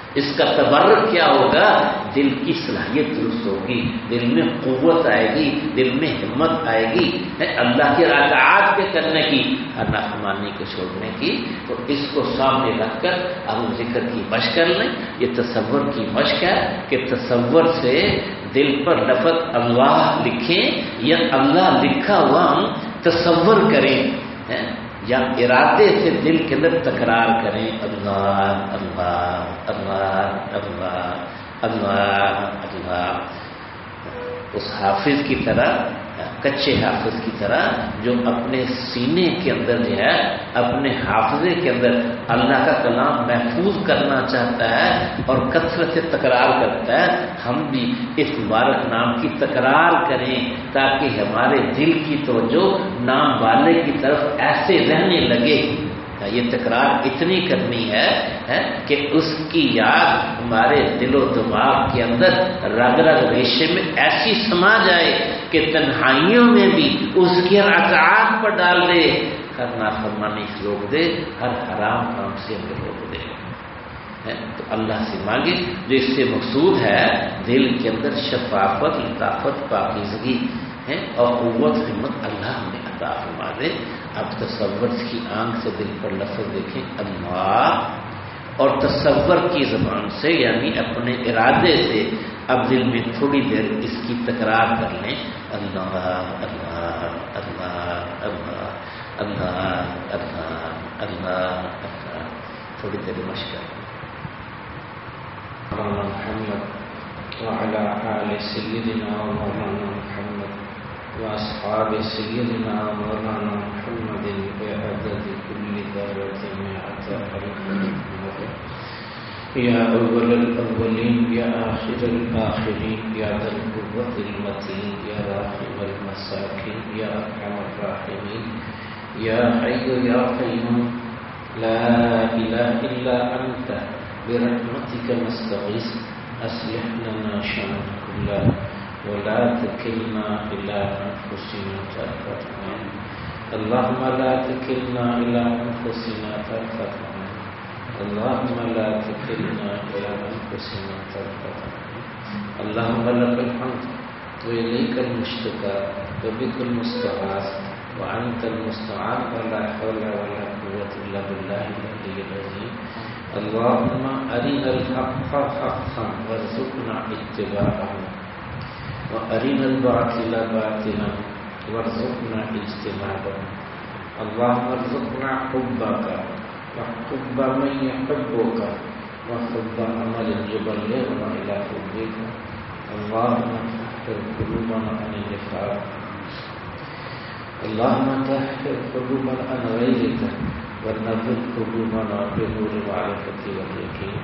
اس کا تبرک کیا ہوگا؟ دل کی صلاحیت درست ہوگی، دل میں قوت آئے گی، دل میں ہمت آئے گی اللہ کے اطاعت کے کرنے کی، ہر نافرمانی کو چھوڑنے کی۔ تو اس کو سامنے رکھ کر اب ذکر کی مشق کر لیں۔ یہ تصور کی مشق ہے کہ تصور سے دل پر لفظ اللہ لکھیں یا اللہ لکھا ہوا ہم تصور کریں، یا ارادے سے دل کے اندر تکرار کریں، اللہ اللہ اللہ اللہ اللہ اللہ، اس حافظ کی طرح، کچے حافظ کی طرح جو اپنے سینے کے اندر جو ہے، اپنے حافظے کے اندر اللہ کا کلام محفوظ کرنا چاہتا ہے اور کثرت سے تکرار کرتا ہے، ہم بھی اس مبارک نام کی تکرار کریں تاکہ ہمارے دل کی توجہ نام والے کی طرف ایسے رہنے لگے۔ یہ تکرار اتنی کرنی ہے کہ اس کی یاد ہمارے دل و دماغ کے اندر رگ رگ ریشے میں ایسی سما جائے کہ تنہائیوں میں بھی اس کی اطاعت پر ڈال دے، ہر نافرمانی سے روک دے، ہر حرام کام سے ہمیں روک دے۔ تو اللہ سے مانگے جو اس سے مقصود ہے دل کے اندر شفافت، لطافت، پاکیزگی ہے اور قوت، ہمت اللہ ہمیں عطا فرما دے۔ اب تصور کی آنکھ سے دل پر لفظ دیکھیں اللہ، اور تصور کی زبان سے یعنی اپنے ارادے سے اب دل میں تھوڑی دیر اس کی تکرار کر لیں، اللہ اللہ اللہ اللہ اللہ اللہ اللہ اللہ، تھوڑی دیر مشق کر لیں۔ محمد وعلى آل سيدنا مولانا محمد وأصحاب سيدنا مولانا محمد بعدد كل ذرة مئة ألف محمد، يا أول الأولين يا آخر الآخرين يا ذا القوة المتين يا راحم المساكين يا أرحم الراحمين يا حي يا قيوم لا إله إلا أنت برحمتك نستغيث أصلح لنا شأننا كله ولا تكلنا إلى أنفسنا طرفة عين، اللهم لا تكلنا إلى أنفسنا طرفة عين، اللهم لا تكلنا إلى أنفسنا طرفة عين، اللهم لك الحمد وإليك المشتكى وبك المستغاث وأنت المستعان ولا حول ولا قوة إلا بالله العلي العظيم، اللهم أرنا الحق حقا وارزقنا اتباعه وأرنا الباطل باطلا وارزقنا اجتنابه، اللهم ارزقنا حبك وحب من يحبك وحب عمل يبلغنا إلى حبك، اللهم طهر قلوبنا عن النفاق، اللهم طهر قلوبنا عن غيرك ونور قلوبنا بنور المعرفة واليقين،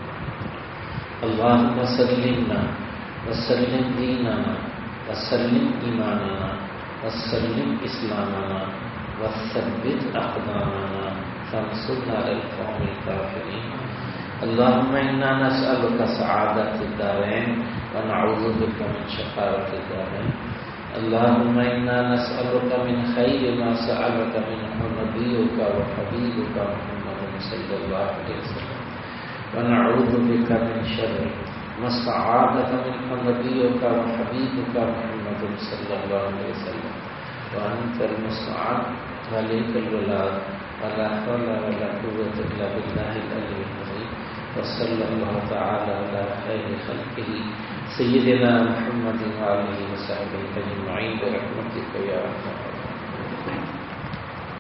اللهم سلمنا وسلم ديننا وسلم إيماننا وسلم إسلامنا وثبت أقدامنا فانصرنا على القوم الكافرين، اللهم إنا نسألك سعادة الدارين ونعوذ بك من شقاوة الدارين، اللهم إنا نسألك من خير ما سألك منه نبيك وحبيبك محمد صلى الله عليه وسلم، ونعوذ بك من شر ما استعاذك منه نبيك وحبيبك محمد صلى الله عليه وسلم، وأنت المستعان وعليك البلاغ ولا حول ولا قوة إلا بالله العلي العظيم، وصلى الله تعالى على خير خلقه سيدنا محمد وآله وصحبه أجمعين برحمتك يا أرحم